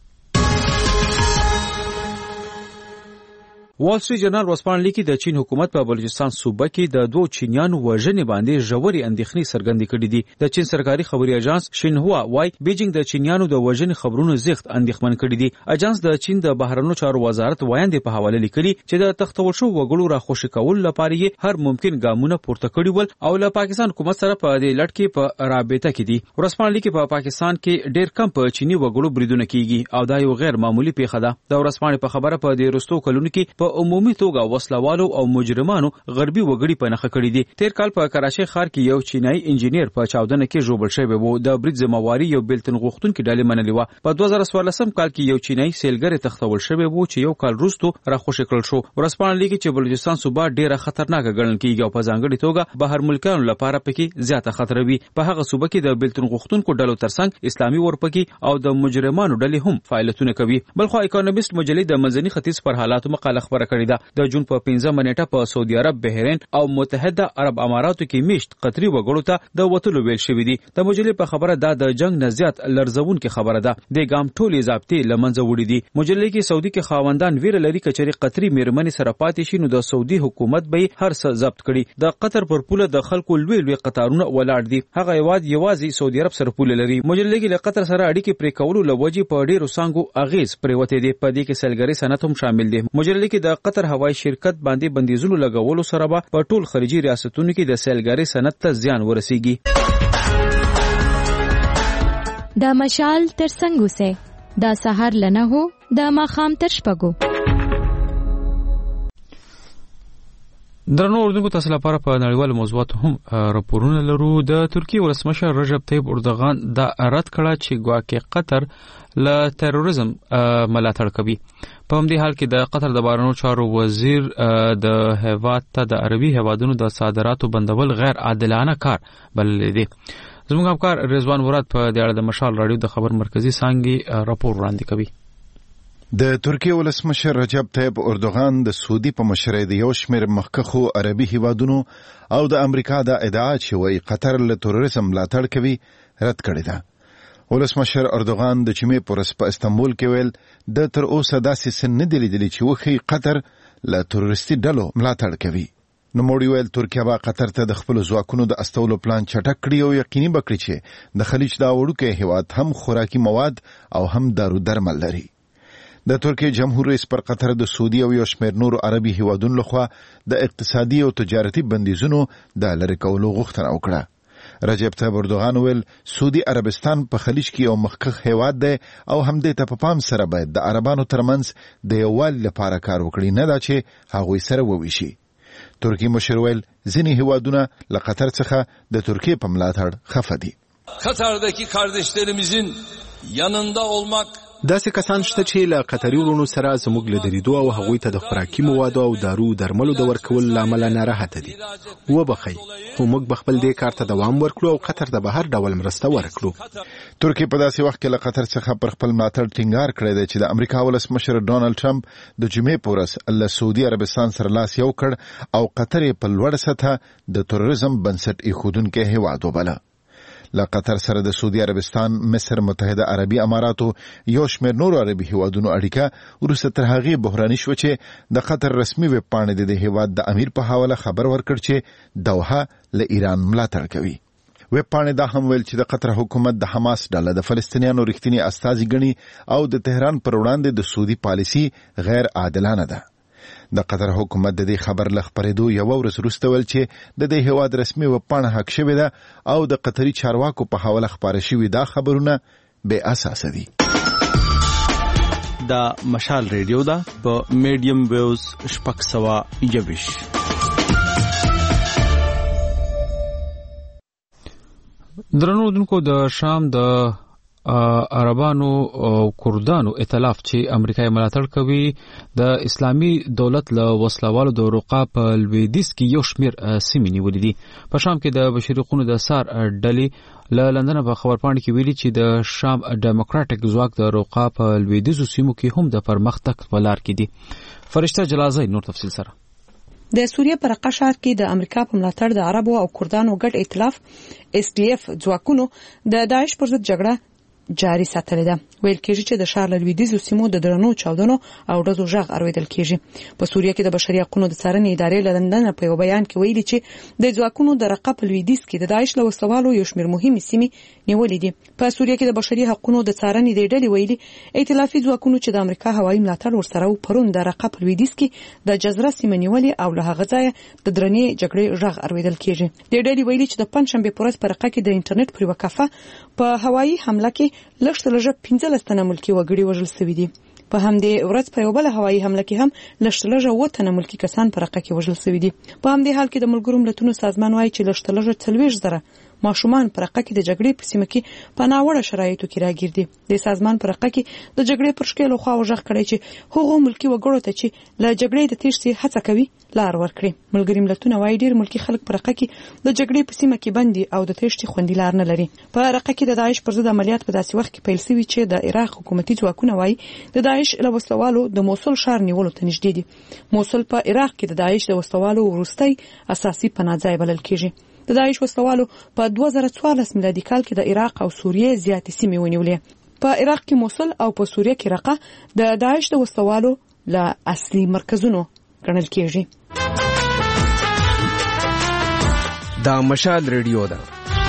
وال سټریټ جرنال ورځپاڼه لیکي د چین حکومت په بلوچستان صوبه کې د دوه چینیانو وژنې باندې ژورې اندېښنې څرګندې کړې دي. د چین سرکاري خبري اژانس شینهوا وايي بیجینګ د چینیانو د وژنې خبرونو زیات اندېښمن کړي دي. اژانس د چین د بهرنیو چارو وزارت وایاندې په حواله لیکلي چې د تختول شو وګړو راخوشي کول لپاره یې هر ممکن ګامونه پورته کړي ول او له پاکستان حکومت سره په دې لټ کې په رابطه کې دي. ورځپاڼه لیکي په پاکستان کې ډېر کم په چینی وګړو بریدونه کیږي او دا یو غیر معمولی پیښه ده. د ورځپاڼې په خبره په دې رستو کلونو کې په عمومي توګه وسلوالو او مجرمانو غربي وګړي په نخښه کړي دي. تیر کال په کراچۍ ښار کې یو چینایي انجینیر په چاودنه کې ژوبل شوی و. د برید ذمہواری یو بیلتن غوښتونکي ډلې منلې و. په 2014 کال کې یو چینایي سیلګر تختول شوی و چې یو کال وروسته راخوشي کړل شو. ورځپاڼه لیکي چې بلوچستان صوبه ډیره خطرناک ګڼل کیږي او په ځانګړي توګه بهر ملکانو لپاره پکې زیاته خطر وي. په هغه صوبه کې د بیلتن غوښتونکو ډلو ترڅنګ اسلامي ورپکې او د مجرمانو ډلې هم فعالیتونه کوي. بلخو اکانومیست مجلې د منځني ختیځ پر حالاتو مقاله خبره کړې ده. د جون په 15 منېټه په سعودي عرب، بحرین او متحده عرب اماراتو کې میشت قطري وګړو ته د وټلو ویل شوې دي. د مجلې په خبره د جنگ نه زیات لرزونکې خبره ده. د ګام ټولې ضابطې لمنځه وړي دي. مجلې کې سعودي کې خاوندان ویره لري کچري قطري میرمنې سره پاتې شي نو د سعودي حکومت به هر څه ضبط کړي. د قطر پر پوله د خلکو لوی قطارونه ولاړ دي. هغه یوازې سعودي عرب سره پوله لري. مجلې کې له قطر سره اړیکې پرې کولو لوجې په ډیرو څنګه اغیز پریوته دي. په دې کې سیلګری صنعت هم شامل دي. مجلې کې د قطر هوایي شرکت باندې بندیزونو لګولو سره به په ټول خلیجي ریاستونو کې د سیلګری صنعت ته زیان ورسیږي. د مشال تر څنګ اوسه، د سحر لنه هو، د ماخام تر شپږو. درنو اردوونکو تاسو لپاره په نړیوالو موضوعاتو هم راپورونه لرو. د ترکیې ولسمشر رجب طیب اردوغان دا رد کړه چې ګواکې قطر له تروریزم ملاتړ کوي. په همدې حال کې د قطر د بهرنیو چارو وزیر د هیواد ته د عربي هیوادونو د صادراتو بندول غیر عادلانه کار بللی دی. زموږ همکار رضوان مراد په دې اړه د مشال رادیو د خبر مرکزی څانګې راپور وړاندې کوي. د ترکیې ولسمشر رجب طیب اردوغان د سعودي په مشرۍ د یو شمېر مخکښو عربي هیوادونو او د امریکا د ادعا چې وایي قطر له تروریزم ملاتړ کوي رد کړې ده. ولسمشر اردوغان د جمعې په ورځ په استانبول کې ویل د تر اوسه داسې څه نه دي لیدلي چې وښیي قطر له تروریستي ډلو ملاتړ کوي. نوموړي ویل ترکیه به قطر ته د خپلو ځواکونو د استولو پلان چټک کړي او یقیني به کړي چې د خلیج دا وړوکی هیواد هم خوراکي مواد او هم دارو درمل لري. د ترکیې جمهور رئیس پر قطر د سعودي او یو شمېر نورو عربي هیوادونو لخوا د اقتصادي او تجارتي بندیزونو د لرې کولو غوښتنه وکړه. رجب طیب اردوغان ویل سعودي عربستان په خلیج کې یو مخکښ هیواد دی او همدې ته په پام سره باید د عربانو ترمنځ د یووالي لپاره کار وکړي، نه دا چې هغوی سره وویشي. ترکیې مشر ویل ځینې هیوادونه له قطر څخه د ترکیې په ملاتړ خفه دي. قطردaki kardeşlerimizin yanında olmak داسې کسان شته چې له قطري وروڼو سره زموږ له دریدو او هغوی ته د خوراکي موادو او دارو درملو د ورکولو له امله ناراحته دي. وبخئ، خو موږ به خپل دې کار ته دوام ورکړو او قطر ته به هر ډول مرسته ورکړو. ترکیې په داسې وخت کې له قطر څخه پر خپل ملاتړ ټینګار کړی دی چې د امریکا ولسمشر ډونالډ ټرمپ د جمعې په ورځ له سعودي عربستان سره لاس یو کړ او قطر یې په لوړه سطحه د تروریزم بنسټ ایښودونکی هیواد وباله. له قطر سره د سعودي عربستان، مصر، متحده عربي اماراتو یو شمېر نورو عربي هیوادونو اړیکه وروسته تر هغې بحراني شوه چې د قطر رسمي ویب پاڼې د دې هیواد د امیر په حواله خبر ورکړ چې دوحه له ایران ملاتړ کوي. ویب پاڼې دا هم ویل چې د قطر حکومت د حماس ډله د فلسطینیانو رښتینی استازي ګڼي او د تهران پر وړاندې د سعودي پالیسي غیر عادلانه ده. د قطر حکومت د دې خبر له خپرېدو یوه ورځ وروسته ویل چې د دې هیواد رسمي ویب پاڼه حق شوې ده او د قطري چارواکو په حواله خپاره شوي دا خبرونه بې اساسه دي. دا مشال ریډیو ده په میډیم ویوز 621. درنو دونکو د شام د عربانو او کردانو ائتلاف چې امریکای ملاتړ کوي د اسلامي دولت له وسلوالو د روقا په لویدیځ کې یو شمېر سیمې نیولې دي. په شام کې د بشري حقوقو د سار ډلې له لندن په خبرپاڼه کې ویلي چې د شام ډیموکراټک ځواک د روقا په لویدیځو سیمو کې هم د پرمختګ په لار کې دي. فرشته جلازی نور تفصیل سره. د سوریه پر رقه ښار کې د امریکا په ملاتړ د عربو او کردانو ګډ ائتلاف SDF ځواکونو د داعش پر ضد جګړه جاری ساتلې ده. ویل کېږي چې د ښار له لویدیځو سیمو د درنو چاودنو او ډزو غږ اورېدل کېږي. په سوریه کې د بشري حقوقو د څارنې ادارې له لندن په یو بیان کې ویلي چې د ځواکونو د رقه په لویدیځ کې د داعش له وسلوالو یو شمېر مهمې سیمې نیولې دي. په سوریه کې د بشري حقوقو د څارنې د ډلې ویلي ائتلافي ځواکونو چې د امریکا هوایي ملاتړ ورسره پرون د رقه په لویدیځ کې د جزره سیمه نیولې او له هغه ځایه د درنې جګړې غږ اورېدل کېږي. د ډلې ویلي چې د پنځشنبه په ورځ په رقه کې د انټرنیټ پر وکافه په هوایي حمله کې لږ 15 تنه ملکی وګړي وژل شوي دي. په همدې ورځ په یو بل هوایي حمله کې هم لږ 7 تنه ملکی کسان په رقه کې وژل شوي دي. په همدې حال کې د ملګرو ملتونو سازمان وايي چې لږ 40,000 ماشومان پر رقه کې د جګړې په سیمه کې په ناوړه شرایطو کې راګیر دي. د سازمان پر رقه کې د جګړې پر شکل خو وژغ کړي چې هغه ملکی وګړو ته چې له جګړې د تیښتې هڅه کوي لار ورکړي. ملګری ملتونه وايي ډیر ملکی خلک پر رقه کې د جګړې په سیمه کې بندي او د تیښتې خوندي لار نه لري. په رقه کې د داعش پر ضد عملیات په داسې وخت کې پیل شوي چې د عراق حکومتي ځواکونه وايي د داعش له وسلوالو د موصل ښار نیولو ته نږدې دي. موصل په عراق کې د داعش د وسلوالو وروستي اساسي پناه ځای بلل کېږي. د داعش وسلوالو په 2014 میلادي کال کې د عراق او سوریې زیاتې سیمې ونیولې. په عراق کې موصل او په سوریه کې رقه د داعش د وسلوالو له اصلي مرکزونو ګڼل کېږي. دا مشال ریډیو ده.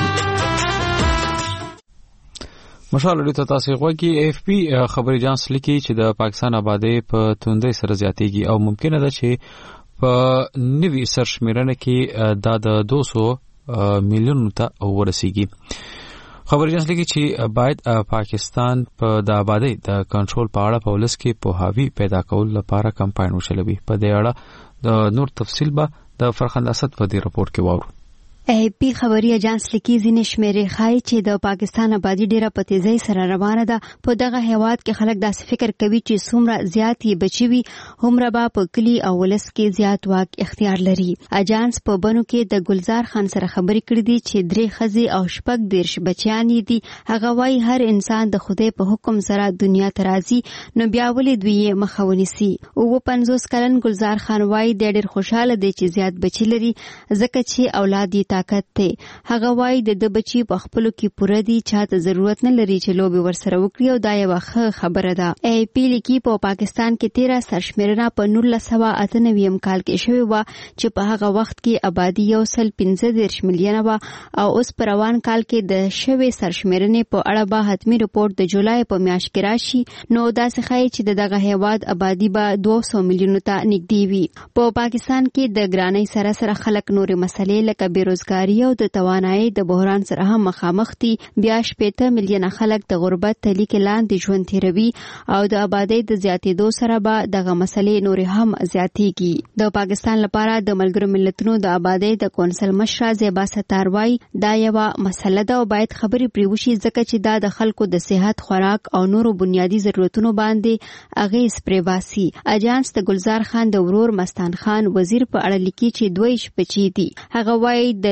مشال ریډیو ته تاسو غوږی. AFP خبري اژانس لیکي چې د پاکستان آبادی په توندۍ سره زیاتېږي او ممکنه ده چې په نوي سرشمیرنه کې دا د 200 میلیون ته ورسیږي. خبري اژانس لیکي چې باید پاکستان په د آبادی د کنټرول په اړه په ولس کې پوهاوی پیدا کول لپاره کمپاین وشلوي. په دې اړه د نور تفصیل به د فرخنده اسد په دې راپور کې واورو. AFP خبري اژانس لیکي ځینې شمیرې ښایي چې د پاکستان آبادی ډیره په تیزۍ سره روانه ده. په دغه هیواد کې خلک داسې فکر کوي چې څومره زیات یې بچي وي هومره به په کلي او ولس کې زیات واک اختیار لري. اژانس په بنو کې د ګلزار خان سره خبرې کړې دي چې 3 ښځې او 14 بچیان یې دي. هغه وايي هر انسان د خدای په حکم سره دنیا ته راځي نو بیا ولې دوی یې مخه ونیسي. 50 کلن ګلزار خان وايي ډېر خوشاله دی چې زیات بچي لري ځکه چې اولاد یې طاقت ته. هغه وايي د بچي په خپلو کې پوره دي چاته ضرورت نه لري چې لوبي ورسره وکړي او دا یو ښه خبره ده. AFP لیکي په پاکستان کې 13 سرشمیرنه په 1998 کال کې شوې و چې په هغه وخت کې آبادی 115 میلیونه و او اوس په روان کال کې د شوې سرشمیرنې په اړه به حتمی رپورت د جولای په میاشت کې راشي نو داسې ښایي چې دغه هیواد آبادی به 200 میلیونو ته نږدې وي. په پاکستان کې د ګرانۍ سره سره خلک نورې مسلې لکه بیروزګاري او د توانایي د بحران سره هم مخامخ دي. بیا 80 میلیونه خلک د غربت تلي کې لاندې ژوند تیروي او د آبادی د زیاتېدو سره به دغه مسلې نورې هم زیاتېږي. د پاکستان لپاره د ملګرو ملتونو د آبادی د کونسل مشره زیبا ستار وايي دا یوه مسله ده او باید خبرې پرې وشي ځکه چې دا د خلکو د صحت خوراک او نورو بنیادي ضرورتونو باندې اغیز پرې باسي. اژانس د ګلزار خان د ورور مستان خان وزیر په اړه لیکي چې 2 بچي دي. هغه وايي د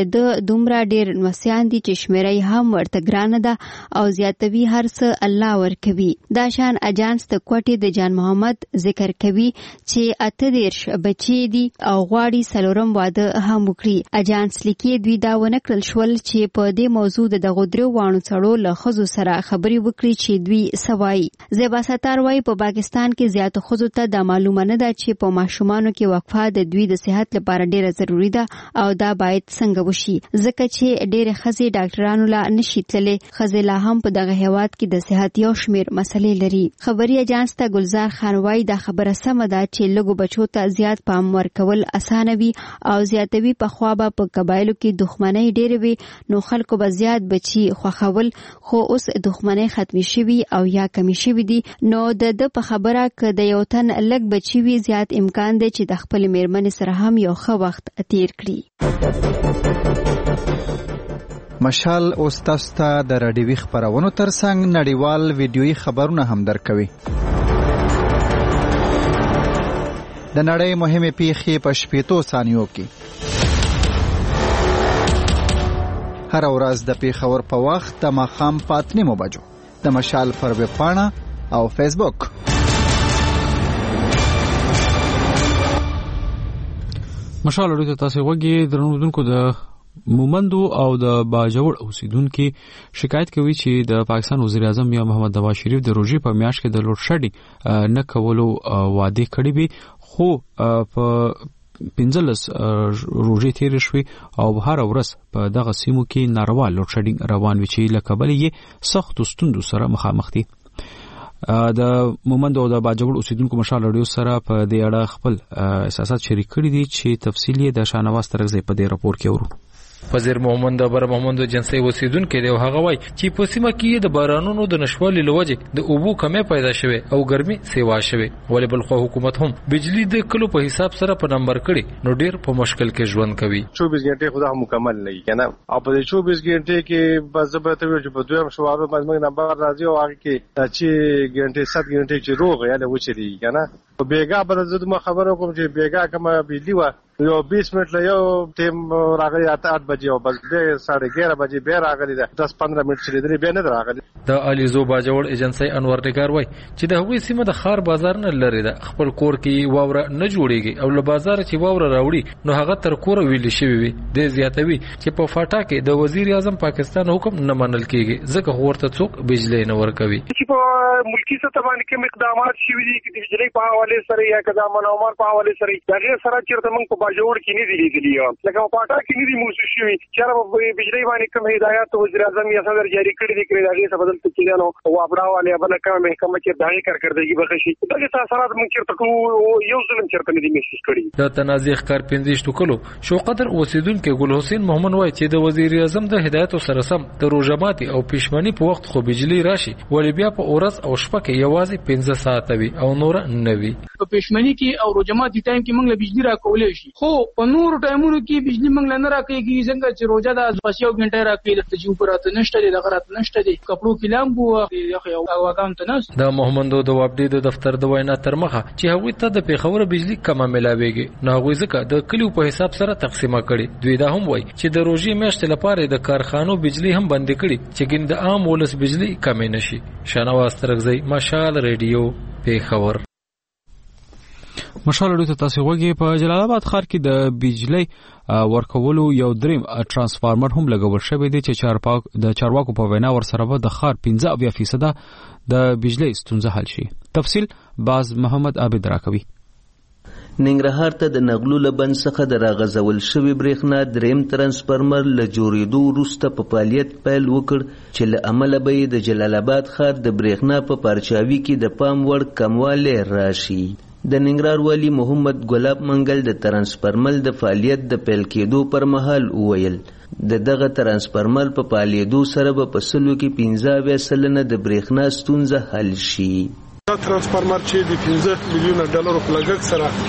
د دومره ډیر نوسیان دي چې شمیرې هم ورته ګرانه ده او زیاتوي هر څه الله ورکوي. دا شان اجانس د کوټې د جان محمد ذکر کوي چې 38 بچي دي او غواړي سلورم واده هم وکړي. اجانس لیکي دوی دا ونکړل شول چې په دې موضوع د دغو درو وانو څړو له ښځو سره خبرې وکړي چې دوی سوای. زیبا ستار وايي په پاکستان کې زیاتو ښځو ته دا معلومه نه ده چې په ماشومانو کې وقفه د دوی د صحت لپاره ډیره ضروری ده او دا باید څنګه وشي ځکه چې ډیره ښځې ډاکټرانو لا نشي تللی. ښځې لا هم په دغه هیواد کې د صحت یو شمیر مسلې لري. خبري اجانس ته ګلزار خان وايي دا خبره سمه ده چې لږو بچو ته زیات پام ورکول اسانه وي او زیاتوي. په خوا به په قبایلو کې دښمنۍ ډېرې وي نو خلکو به زیات بچي خوښول، خو اوس دښمنۍ ختمې شوي او یا کمې شوي دي. نو د په خبره که د یو تن لږ بچي وي زیات امکان دی چې د خپلې مېرمنې سره هم یو ښه وخت تیر کړي. مشال اوس تاسو ته د راډیوي خبرونو ترڅنګ نړیوال ویډیويي خبرونه هم درکوي. د نړۍ مهمه پیښې په 15 ثانیو کې. هر ورځ د پیښور په وخت د ماښام 5:30 بجو د مشال پر ویب پاڼه او فیسبوک. مشال اړیکه تاسو وګورئ. درنوونکو د مومندو او د باجوړ اوسیدونکو شکایت کوي چې د پاکستان وزیر اعظم یا محمد نواز شریف د روزي په میاشت کې د لوډ شیډینګ نه کولو وعده کړې وي، خو په 15 روزي تیر شوي او هر ورځ په دغه سیمو کې ناروا لوډ شیډینګ روان وي چې لکه بل یې سخت ستوندو سره مخامخ دي. د مومندو او د باجوړ اوسیدونکو مشال رادیو سره په دې اړه خپل احساسات شریک کړي دي چې تفصیل یې د شاهنواز ترغزي په دې راپور کې ورو. وزیر محمد بر محمد جنسي اوسیدونکو دی هغه وای چې په سیمه کې د بارانونو د نشوالي لوجه د اوبو کمې پیدا شوه او ګرمي سیوا شوه، ولې بل خو حکومت هم بجلی د کلو په حساب سره په نمبر کړي نو ډیر په مشکل کې ژوند کوي. 24 غنټه خدا مکمل نه کنه او په 24 غنټه کې بس زبرته وي چې په دویم شوارو مزمن نمبر راځي او هغه کې چې غنټه 7 غنټه چې روغ یاله وچري کنه په بیګا بل زده ما خبرو کوم چې بیګا کومه بجلی و یو 20 منټ له یو ټیم راغلی 8 بجې او بس به 11:30 بجې به راغلی ده 10-15 منټ چي درې به نه راغلی. د الیزو باجوړ ایجنسی انور نگار وای چې د هغوی سیمه د خار بازار نه لري ده، خپل کور کې واوره نه جوړيږي او له بازار چې واوره راوړي نو هغه تر کور ویل شي وي. د زیاتوي چې په فاټا کې د وزیر اعظم پاکستان حکم نه منل کیږي ځکه ورته څوک بجلی نه ورکوي. چې په ملکی سطح باندې کوم اقدامات شوي دي د بجلی په حواله سره یا کدا منومر په حواله سره دغه سره چیرته موږ په باجوړ کې نه دي لیدلي لکه په پاټا کې نه دي موسس شوي چې په بجلی باندې کوم هدایت وزیر اعظم یې صدر جاری کړی دي کړی دغه څه بدل څه نو او ابراواله بل کوم محکمه چې دایې کارکړدګي بخښي دغه تاثیرات موږ چیرته یو ظلم چیرته نه دي محسوس کړی. د تنازع کار 15 ټکلو شو قدر اوسیدونکو ګل حسین محمد وای چې د وزیر اعظم د هدایت سره سم د روزماتي او پښمنی په وخت خو بجلی راشي ولې بیا په اورس او شپه کې یوازې 15 ساعت وي او نور نه وي. په پښمنی کې او روزماتي ټایم کې موږ له بجلی را کولې شي، خو په نور ټایمونو کې بجلی موږ نه راکېږي څنګه چې روزه د ازباسي او غنټه راکې د تجو پراته نشته د غرات نشته د کپړو کې لامبو او اکاونټ نه. د محمد دواب د دفتر د وینا تر مخه چې هغوی ته د پیښور بجلی کمه ملاويږي نو هغوی ځکه د کلیو په حساب سره تقسیمه کړي. دوی دا هم وای چې د روزي میاشتې لپاره د کارخانو بجلی هم بند کړي چې ګین د عام ولس بجلی کمې نشي. شاهنواز ترغزي مشال ریډیو پیښور. مشال اړیکه تاسو وګورئ. په جلال آباد ښار کې د بجلی ورکولو یو دریم ترانسفارمر هم لګول شوی دی چې د چارواکو په وینا ورسره به د ښار 15% د بجلی ستونزه حل شي. تفصیل باز محمد عابد راکوي. ننګرهار ته د نغلو لبن څخه د راغځول شوی برېښنا دریم ترانسفارمر له جوړېدو وروسته په فعالیت پیل وکړ چې له امله به د جلال آباد ښار د برېښنا په پارچاوي کې د پام وړ کموالی راشي. د ننګرهار والی محمد ګلاب منګل د ترانسفارمر د فعالیت د پیل کېدو پر مهال وویل د دغه ترانسفارمر په فعالیدو سره به په سلو کې 15% د برېښنا ستونزه حل شي. دا ترانسفارمر چې د $15 میلیون په لګښت سره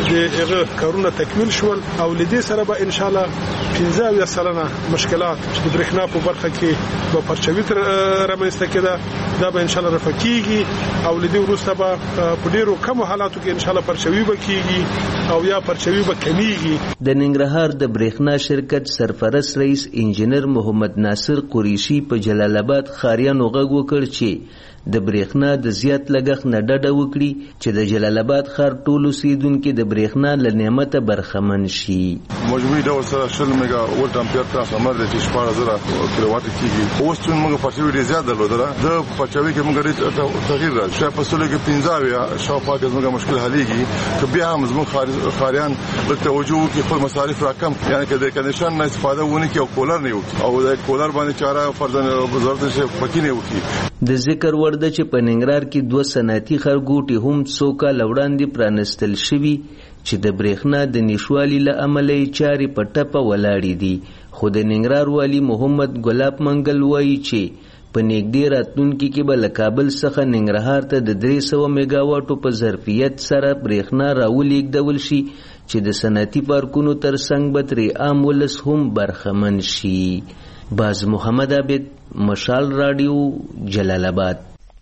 د هغه کارونه تکمیل شول او لدې سره به ان شاء الله 15 سلنه مشکلات چې د برېښنا په برخه کې به پرچوي رامنځته کېده دا به ان شاء الله رفع کیږي او لدې وروسته به په ډیرو کم حالاتو کې ان شاء الله پرچوي به کیږي او یا پرچوي به کمیږي. د ننګرهار د برېښنا شرکت سرپرست رئیس انجینر محمد ناصر قریشي په جلال آباد خاریانو غږ وکړ چې د برېښنا د زیات لګښت نه ډډه وکړي چې د جلال آباد ښار ټول اوسیدونکو د برېښنا له نعمته برخمن شي. مجموعي ډول سره 10 میگا ولټ امپیر ترانسفارمر د 14000 کیلووات کیږي. اوس چې موږ پرچوي ډیر زیات درلودره د پرچوي کې موږ ډېر تغییر راځي. چې په سولې کې 15 یا شاوخوا کې موږ مشکل حلېږي که بیا هم موږ خاریان د توجه کې خپل مصارف راکم یعنی که د کنډیشن نه استفاده ونه کوي او کولر نه وي او د کولر باندې چاره فرضاً وزارت شي پکې نه وکړي. د ذکر وړ ده چې په ننګرهار کې 2 صنعتي ښارګوټي هم څو کاله وړاندې پرانستل شوي چې د برېښنا د نشوالي له امله یې چارې په ټپه ولاړې دي. خو د ننګرهار والي محمد ګلاب منګل وایي چې په نږدې راتلونکي کې به له کابل څخه ننګرهار ته د 300 میگا واټو په ظرفیت سره برېښنا راولېږدول شي چې د صنعتي پارکونو ترڅنګ به ترې عام ولس هم برخمن شي. باز محمد عابد، مشال رادیو، جلال آباد.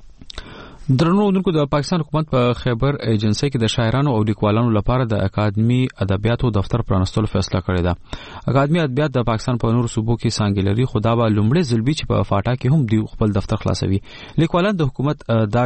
درنو اوردونکو د پاکستان حکومت په خیبر ایجنسی کې د شاعرانو او لیکوالانو لپاره د اکاډمي ادبیاتو دفتر پرانستلو فیصله کړې ده. اکاډمي ادبیات د پاکستان په نورو صوبو کې څنګه لري خو دا به لومړی ځل وي چې په فاټا کې هم دی خپل دفتر خلاصوي. لیکوالان د حکومت دا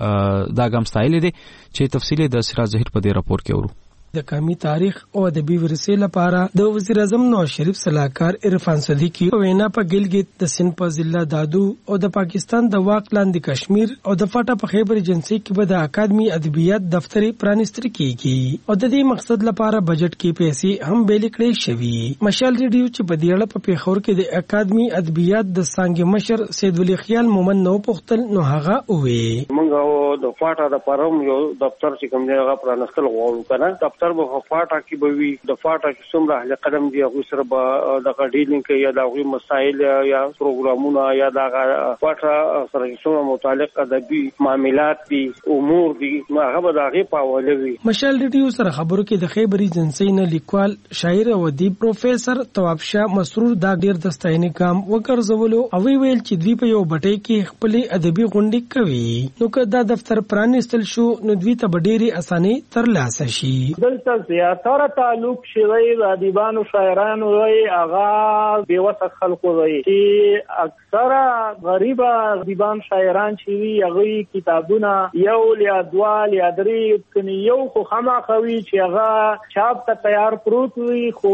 ګام ستایلی دي چې تفصیلی د سراج ظهیر په دې راپور کې ورو. د قومي تاریخ او ادبي ورثې لپاره د وزیر اعظم نواز شریف صلاحکار عرفان صدیقی په وینا په ګلګت د سند په ضلع دادو او د پاکستان د واک لاندې کشمیر او د فاټا په خیبر ایجنسی کې به د اکاډمي ادبیات دفتر پرانستل کیږي او د دې مقصد لپاره بجټ کې پیسې هم بیل کړې شوې. مشال ریډیو چې په دې اړه په پیښور کې د اکاډمي ادبیات د څنګه مشر سید ولی خیال مومن نو پختل نو هغه وې موږ د فاټا د پرم یو دفتر چې کوم دی هغه پرانستل غواړو کنه. دفتر به فاټا کې به وي د فاټا چې څومره اهل قدم دي هغه سره به د ډیلینګ کې یا د هغه مسایل یا پروګرامونه یا د فاټا سره څومره متعلق ادبي معاملات دي امور دي هغه به د هغه په حواله وي. مشال ریډیو سره خبرو کې د خیبر ایجنسی نه لیکوال شاعر او ادیب پروفیسور تواب شاه مسرور دا ډیر د ستاینې کام وکړزولو او ویل چې دوی په یو بټۍ کې خپل ادبي غونډې کوي نو که دا دفتر پرانستل شو نو دوی ته ډېری اساني ترلاسه شي. دلته زیاتره تعلق شوی د ادیبانو شاعرانو وي هغه بیوسه خلکو وي چې اکثره غریب ادیبان شاعران چې وي هغه کتابونه یو یا دوا یا درې کني یو خو خامخوي چې هغه چاپ ته تیار پروت وي خو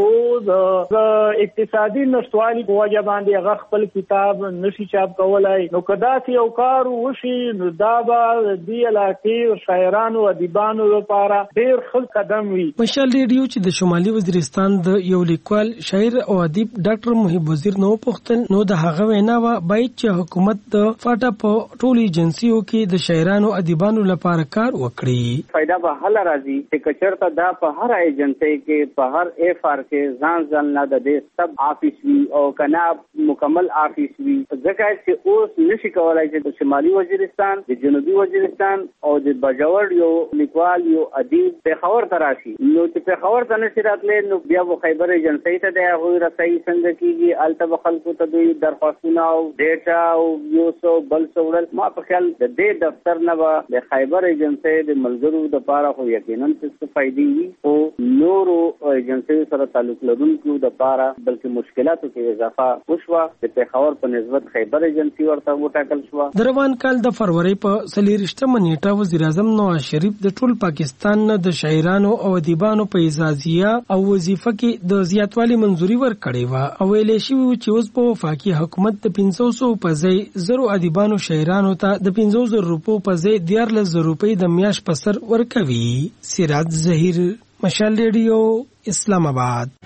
د اقتصادي نشټوالي په وجه باندې هغه خپل کتاب نشي چاپ کولای نو کدا چې یو کار وشي نو دا به د علاقې شاعرانو ادیبانو لپاره ډېر ښه قدم وي. مشال ریډیو چې د شمالي وزیرستان د یو لیکوال شاعر او ادیب ډاکټر محب وزیر نو پختل نو د هغه وینا و باید چې حکومت د فاټا په ټولو ایجنسیو کې د شاعرانو ادیبانو لپاره کار وکړي. فائدہ به هله راځي چې کچرته دا په هر ایجنسی کې په هر اف ار کې ځان نه د دې سب افیس وی او کنا مکمل افیس وی ځکه چې اوس نشي کولای چې د شمالي وزیرستان د جنوبي وزیرستان او د بجاور یو لیکوال یو ادیب په خبر تراشي نو چې په خبر ته نشي راتلې نو بیا و خیبر ایجنسی ته د هغوی رسایي څنګه کیږي الته به خلکو ته دوی درخواستونه او ډیټا او یو څو بل څه وړل ما په خیال د دې دفتر نه به د خیبر ایجنسی د ملګرو د پاره خو یقینا څه فائدې وي او نورو ایجنسی سره تعلق لرونکو د پاره بلکې مشکلاتو کې اضافه وشوه د پیښور په نسبت خیبر ایجنسی ورته وټاکل شو. د روان کال د فروری په 23 نیټه وزیر اعظم نواز شریف د ټول پاکستان نه د شاعرانو او ادیبانو په اعزازیه او وظیفه کې د زیاتوالي منځوري ورکړې و او ویلې شوی چې اوس په وفاقي حکومت د 500 په ځای 0 ادیبانو شاعرانو ته د 500 روپو په ځای 1400 روپۍ د میاش په سر ورکوي. سراج ظهیر، مشال ریډیو، اسلام آباد.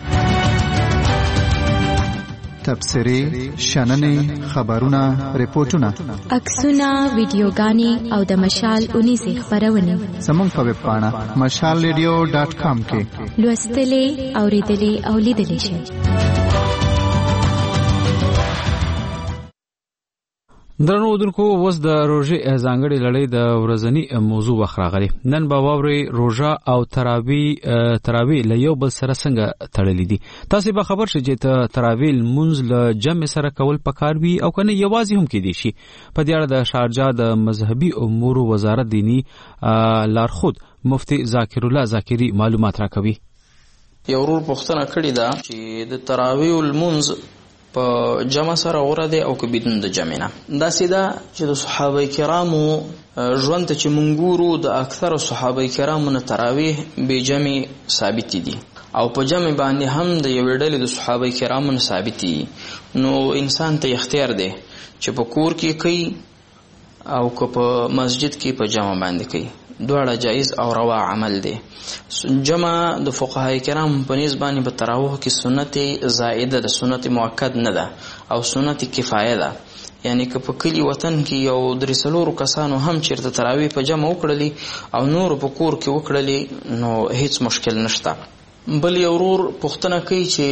تبصرې، شننې، خبرونه، ریپورتونه، عکسونه، ویډیوګانې او د مشال 19 خبرونه زموږ په ویب پاڼه mashalradio.com کې لوستلې، اوریدلې او لیدلې شئ. درنو ودونکو اوس د روژې ځانګړې لړۍ د ورځنی موضوع وخت راغلی. نن به واورئ روژه او تراویح له یو بل سره څنګه تړلې دي. تاسو به خبر شئ چې تراویح لمونځ له جمع سره کول پکار وي او کنه یوازې هم کېدی شي. په دې اړه د شارجه د مذهبي امور وزارت دینی لارښود مفتی ذاکر الله ذاکری معلومات راکوي. یو ورور پوښتنه کړې ده چې د تراویح لمونځ په جمع سره غوره دی او که بدون د جمع نه. داسې ده چې د صحابه کرامو ژوند ته چې مونږ ګورو د اکثر صحابه کرامو نه تراویح بې جمع ثابت دي او په جمع باندې هم د یوې ډلې د صحابه کرامو نه ثابت دي. نو انسان ته اختیار دی چې په کور کې کوي او که په مسجد کې په جمع باندې کوي. دواړه جایز او روا عمل دی. جمع د فقهای کرام په نسبت باندې په تراویح کې سنت زائده ده، سنت مؤکد نه ده او سنت کفایه ده. یعنی که په کلی وطن کې یو 3 کسانو هم چیرته تراویح په جمع وکړلې او نور په کور کې وکړلې نو هیڅ مشکل نشته. بل یو ورور پوښتنه کوي چې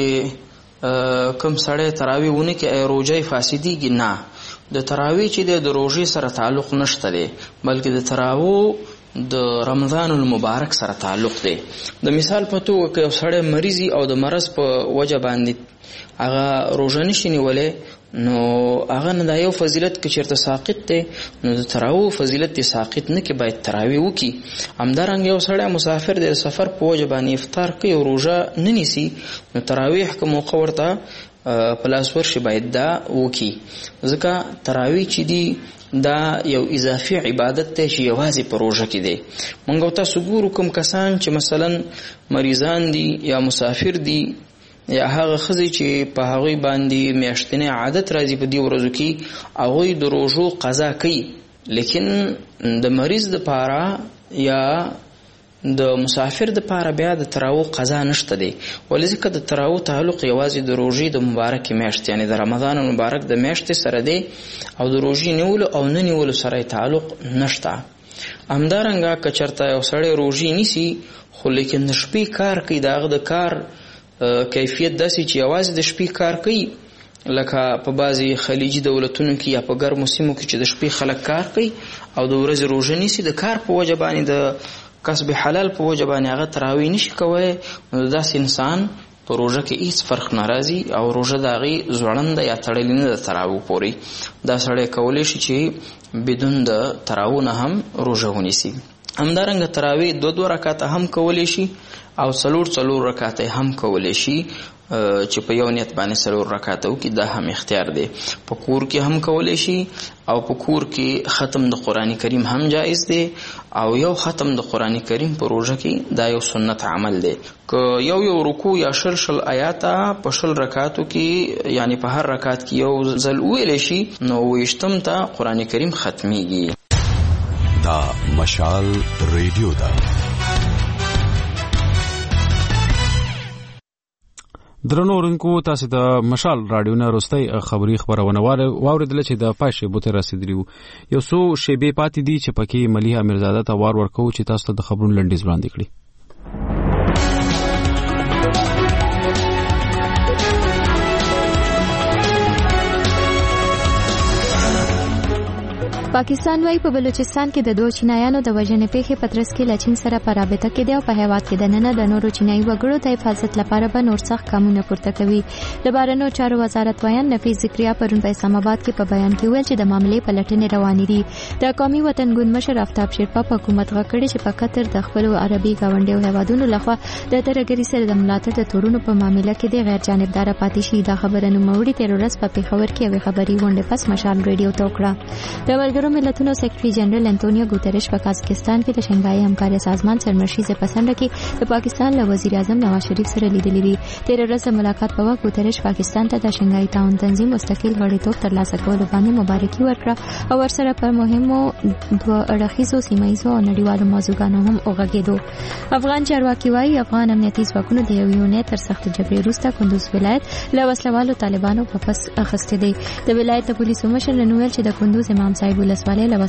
کوم سړی تراویح ونه کې روژه فاسدېږي؟ نه، د تراویح چې د روژې سره تعلق نشته دی، بلکې د تراویح د رمضان المبارک سره تعلق دی. د مثال په توګه که یو سړی مریضي او د مرض په وجه باندې هغه روژه نشي نیولی نو هغه نه دا یو فضیلت که چېرته ساقط دی نو د تراویح فضیلت دی ساقط نه کې باید تراویح وکړي. همدارنګه یو سړی مسافر دی د سفر په وجه باندې افطار کوي او روژه نه نیسي نو تراویح که موقع ورته په لاس ورشي باید دا وکړي. ځکه تراویح چې دی دا یو اضافي عبادت دی چې یوازې په روژه کې دی. موږ تاسو ګورو کوم کسان چې مثلا مریضان دي یا مسافر دي یا هغه ښځې چې په هغوی باندې میاشتنی عادت راځي په دې ورځو کې هغوی د روژو قضا کوي، لیکن د مریض دپاره یا د مسافر دپاره بیا د تراویح قضا نشته دی. ولې ځکه د تراویح تعلق یوازې د روژې د مبارکې میاشتې یعنی د رمضان المبارک د میاشتې سره دی او د روژې نیولو او نه نیولو سره تعلق نشته. همدارنګه که چېرته یو سړی روژې نیسي خو لیکن د شپې کار کوي، د هغه د کار کیفیت داسې چې یوازې د شپې کار کوي، لکه په بعضې خلیجي دولتونو کې یا په ګرمو سیمو کې چې د شپې خلک کار کوي او د ورځې روژه نیسي، د کار په وجه باندې د کسب حلال په وجه باندې هغه تراویح نشي کولی نو داسې انسان په روژه کې هیڅ فرق نه راځي او روژه د هغې ځوړنده یا تړلې نه د تراویح پورې. دا سړی کولی شي چې بدون د تراویح نه هم روژه ونیسي. همدارنګه تراویح 2 رکعاته هم کولی شي او 4 رکعاته هم کولی شي چې په یو نیت باندې 4 رکعاته وکړي. دا هم اختیار دی. په کور کې هم کولی شي او په کور کې ختم د قرآن کریم هم جایز دی او یو ختم د قرآن کریم په روژه کې دا یو سنت عمل دی. که یو رکوع یا شل آیاته په 20 رکعاتو کې یعنی په هر رکعت کې یو ځل وویلی شي نو 20م ته قرآن کریم ختمیږي. دا مشال ریډیو ده. درنو اورونکو تاسو د مشال رادیو نه وروستۍ خبري خبرونه واوریدل چې د پاشه بوته رسیدلی وو. یو څو شیبې پاتې دي چې پکې ملیحه میرزاده ته وار ورکو چې تاسو ته د خبرونو لنډیز وړاندې کړي. پاکستان وايي په بلوچستان کې د 2 چینایانو د وژنې پیښې پترس کې لچین سره په رابطه کې دی او په هیواد کې د نن د نورو چینایي وګړو د حفاظت لپاره به نور سخت ګامونه پورته کوي. د بهرنیو چارو وزارت وایي نفیس ذکریا پرون په اسلام آباد کې په بیان کې ویل چې د معاملې په لټنې روانې دي. د قومي وطن ګوند مشر آفتاب شیرپا په حکومت غوښتي چې په قطر د خپل عربي گاونډیو هیوادونو لخوا د ترګری سره د ملاتړ د تورونو په معاملې کې د غیر جانبدار پاتې شي. دا خبره نو موري تیر ورځ په پیښور کې یو خبري غونډه پس مشال ریډیو ته وکړه. د ملتونو سیکریټري جنرال انټونیو ګوتریش په کازاخستان کې د شنګهای همکاري سازمان سرمشیزه پسند کې د پاکستان له وزیر اعظم نواز شریف سره لیدلې دي. تیر ورځ ملاقات په وخت ګوتریش پاکستان ته د شنګهای تعاون تنظیم مستقل غړیتوب ترلاسه کولو باندې مبارکي ورکړه او ورسره پر مهمو دوه اړخیزو سیمایي او نړیوالو موضوعاتو هم وغږېدو. افغان چارواکي وايي افغان امنیتي ځواکونو د یونیت تر سخت جبري وروسته کندوز ولایت له وسلوالو طالبانو په پس اخیسته دي. د ولایت پولیسو مشر نوویل چې د کندوز امام صاحب ولسوالۍ له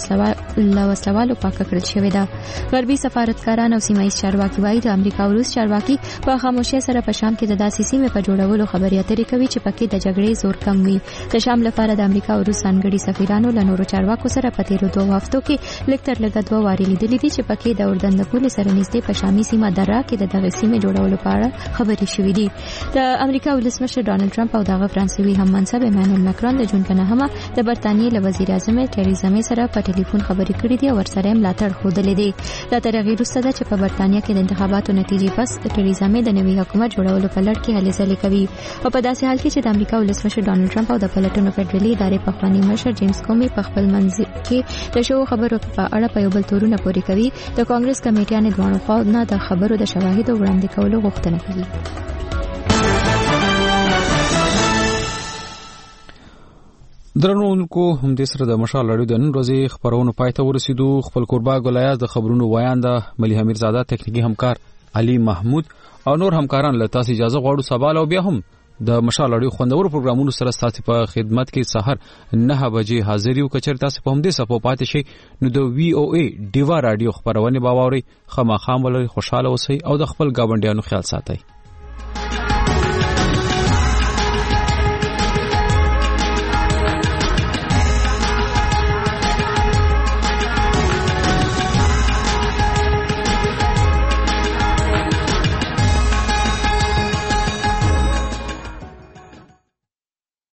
له وسلوالو پاکه کړل شوې ده. غربي سفارتکاران او سیمایي چارواکي وايي د امریکا او روس چارواکي په خاموشۍ سره په شام کې د داسې سیمې په جوړولو خبرې اترې کوي چې پکې د جګړې زور کم وي. د شام لپاره د امریکا او روس ځانګړي سفیرانو له نورو چارواکو سره په تیرو 2 هفتو کې لږ تر لږه 2 وارې لیدلې دي چې پکې د اردن د پولې سره نږدې په شامي سیمه دره کې د دغه سیمې جوړولو په اړه خبرې شوې دي. د امریکا ولسمشر ډانلډ ټرمپ او دغه فرانسوي هم منصب ایمانوئل ماکرون د جون په 9 د برتانیې له وزیر اعظم ټریزا مې سره په ټلیفون خبرې کړې دي او ورسره ملاتړ خوده دي. دا تر هغه وروسته ده چې په برتانیې کې د انتخاباتو نتیجې پس ټریزا مې د نوي حکومت جوړولو په لړ کې هلې ځلې کوي او په داسې حال کې چې د امریکا ولسمشر ډانلډ ټرمپ او د پلټنو فدرالي ادارې پخوانی مشر جیمز کومي په خپل منځ کې د شو خبرو په اړه په یو بل تورونه پوري کوي. د کانګرس کمیټیانې دوه خوا نه د خبرو د شواهدو وړاندې کولو غوښتنه کوي. درنونکو هم د سره د مشال لړۍ د نن ورځې خبرونو پاتې ورسېدو. خپل قربا ګلایاز د خبرونو وایانده ملي امیرزاده تکنیکی همکار علي محمود او نور همکاران له تاسو اجازه غواړو سبا او بیا هم د مشال لړۍ خوندور پروګرامونو سره تاسو په خدمت کې سحر 9 بجې حاضر یو. کچر تاسو په همدې صفو پاتې شي نو د وی او ای ډیوا رادیو خبرونه باوري خامخام ولري. خوشاله اوسئ او د خپل گاونډیانو خیال ساتئ.